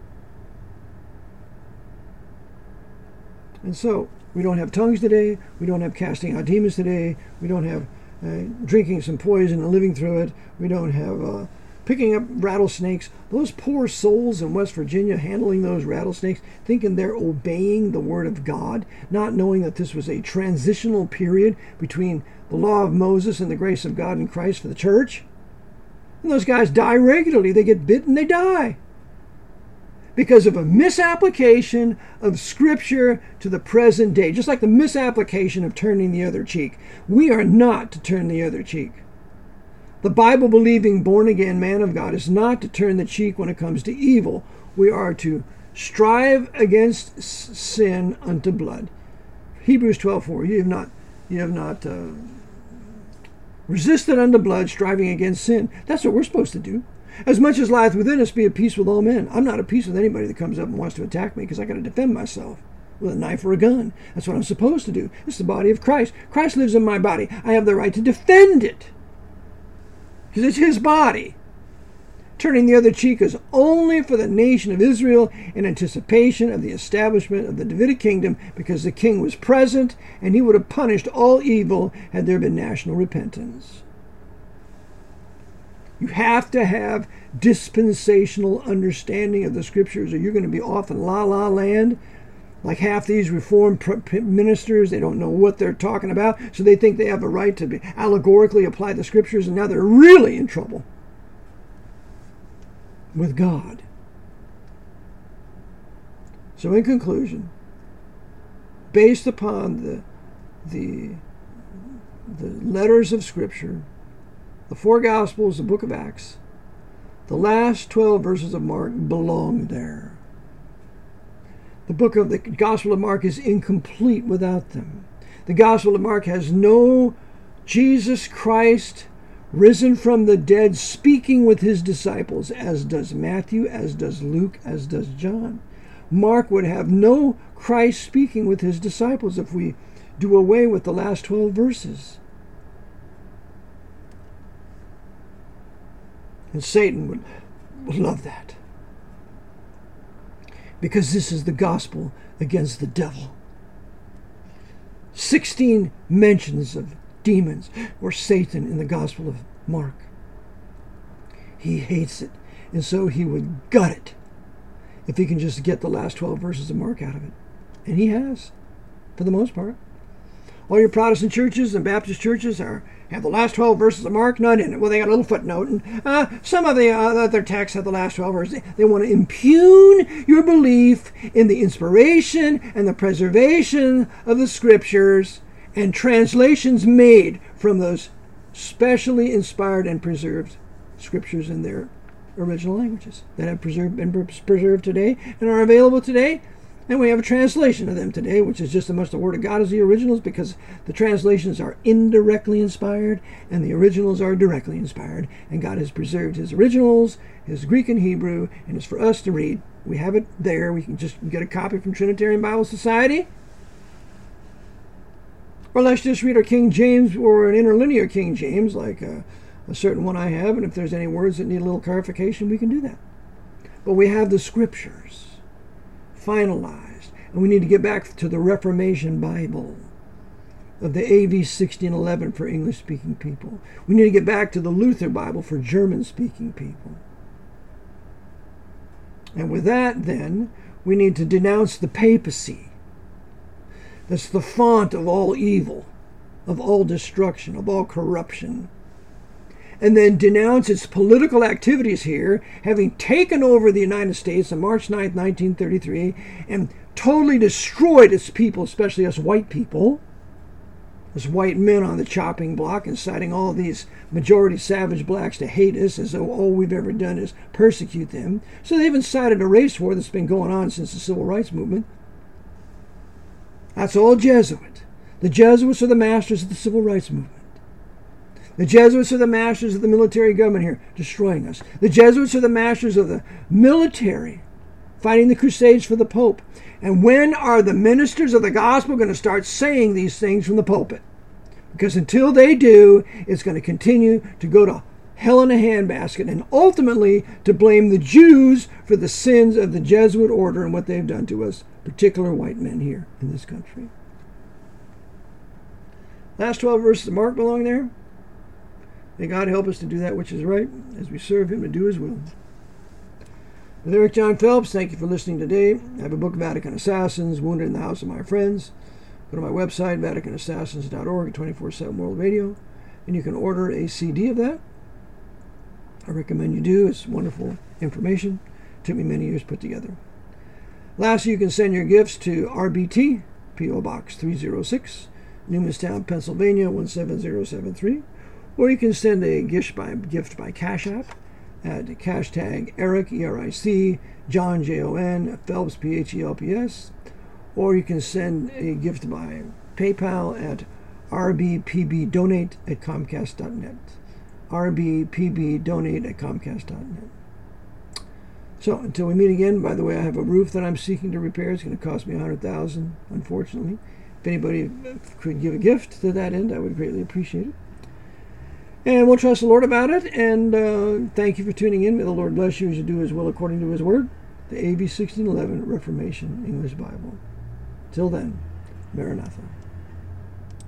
And so we don't have tongues today. We don't have casting out demons today. We don't have uh, drinking some poison and living through it. We don't have uh, picking up rattlesnakes. Those poor souls in West Virginia handling those rattlesnakes, thinking they're obeying the word of God, not knowing that this was a transitional period between the law of Moses and the grace of God in Christ for the church. And those guys die regularly. They get bit and they die because of a misapplication of Scripture to the present day, just like the misapplication of turning the other cheek. We are not to turn the other cheek. The Bible-believing, born-again man of God is not to turn the cheek when it comes to evil. We are to strive against sin unto blood. Hebrews twelve four. You have not, you have not uh, resisted unto blood, striving against sin. That's what we're supposed to do. As much as lieth within us, be at peace with all men. I'm not at peace with anybody that comes up and wants to attack me because I got to defend myself with a knife or a gun. That's what I'm supposed to do. It's the body of Christ. Christ lives in my body. I have the right to defend it because it's his body. Turning the other cheek is only for the nation of Israel in anticipation of the establishment of the Davidic kingdom, because the king was present and he would have punished all evil had there been national repentance. You have to have dispensational understanding of the scriptures, or you're going to be off in la-la land. Like half these Reformed ministers, they don't know what they're talking about, so they think they have a right to be allegorically apply the scriptures, and now they're really in trouble with God. So in conclusion, based upon the the the letters of Scripture, the four Gospels, the book of Acts, the last twelve verses of Mark belong there. The book of the Gospel of Mark is incomplete without them. The Gospel of Mark has no Jesus Christ risen from the dead speaking with his disciples, as does Matthew, as does Luke, as does John. Mark would have no Christ speaking with his disciples if we do away with the last twelve verses. And Satan would, would love that, because this is the gospel against the devil. Sixteen mentions of demons or Satan in the Gospel of Mark. He hates it, and so he would gut it if he can just get the last twelve verses of Mark out of it. And he has, for the most part. All your Protestant churches and Baptist churches are have the last twelve verses of Mark not in it. Well, they got a little footnote, and uh, some of the uh, other texts have the last twelve verses. They, they want to impugn your belief in the inspiration and the preservation of the Scriptures and translations made from those specially inspired and preserved Scriptures in their original languages that have preserved, been preserved today and are available today. And we have a translation of them today, which is just as much the Word of God as the originals, because the translations are indirectly inspired and the originals are directly inspired. And God has preserved his originals, his Greek and Hebrew, and it's for us to read. We have it there. We can just get a copy from Trinitarian Bible Society. Or let's just read our King James or an interlinear King James, like a, a certain one I have. And if there's any words that need a little clarification, we can do that. But we have the Scriptures finalized, and we need to get back to the Reformation Bible of the A V sixteen eleven for English-speaking people. We need to get back to the Luther Bible for German-speaking people. And with that, then, we need to denounce the papacy. That's the font of all evil, of all destruction, of all corruption. And then denounce its political activities here, having taken over the United States on March ninth, nineteen thirty-three, and totally destroyed its people, especially us white people, as white men on the chopping block, inciting all these majority savage blacks to hate us as though all we've ever done is persecute them. So they've incited a race war that's been going on since the Civil Rights Movement. That's all Jesuit. The Jesuits are the masters of the Civil Rights Movement. The Jesuits are the masters of the military government here, destroying us. The Jesuits are the masters of the military, fighting the Crusades for the Pope. And when are the ministers of the gospel going to start saying these things from the pulpit? Because until they do, it's going to continue to go to hell in a handbasket, and ultimately to blame the Jews for the sins of the Jesuit order and what they've done to us, particular white men here in this country. Last twelve verses of Mark belong there. May God help us to do that which is right as we serve him and do his will. With Eric John Phelps, thank you for listening today. I have a book, Vatican Assassins, Wounded in the House of My Friends. Go to my website, Vatican Assassins dot org, twenty-four seven World Radio, and you can order a C D of that. I recommend you do. It's wonderful information. It took me many years to put together. Lastly, you can send your gifts to R B T, P O Box three oh six, Newmanstown, Pennsylvania, one seven zero seven three. Or you can send a gift by, gift by Cash App at hashtag Eric, E R I C, John, J O N, Phelps, P H E L P S. Or you can send a gift by PayPal at r b p b donate at comcast dot net. r b p b donate at comcast dot net. So until we meet again, by the way, I have a roof that I'm seeking to repair. It's going to cost me one hundred thousand dollars, unfortunately. If anybody could give a gift to that end, I would greatly appreciate it. And we'll trust the Lord about it. And uh, thank you for tuning in. May the Lord bless you as you do His will according to His word. The A B sixteen eleven Reformation English Bible. Till then, Maranatha.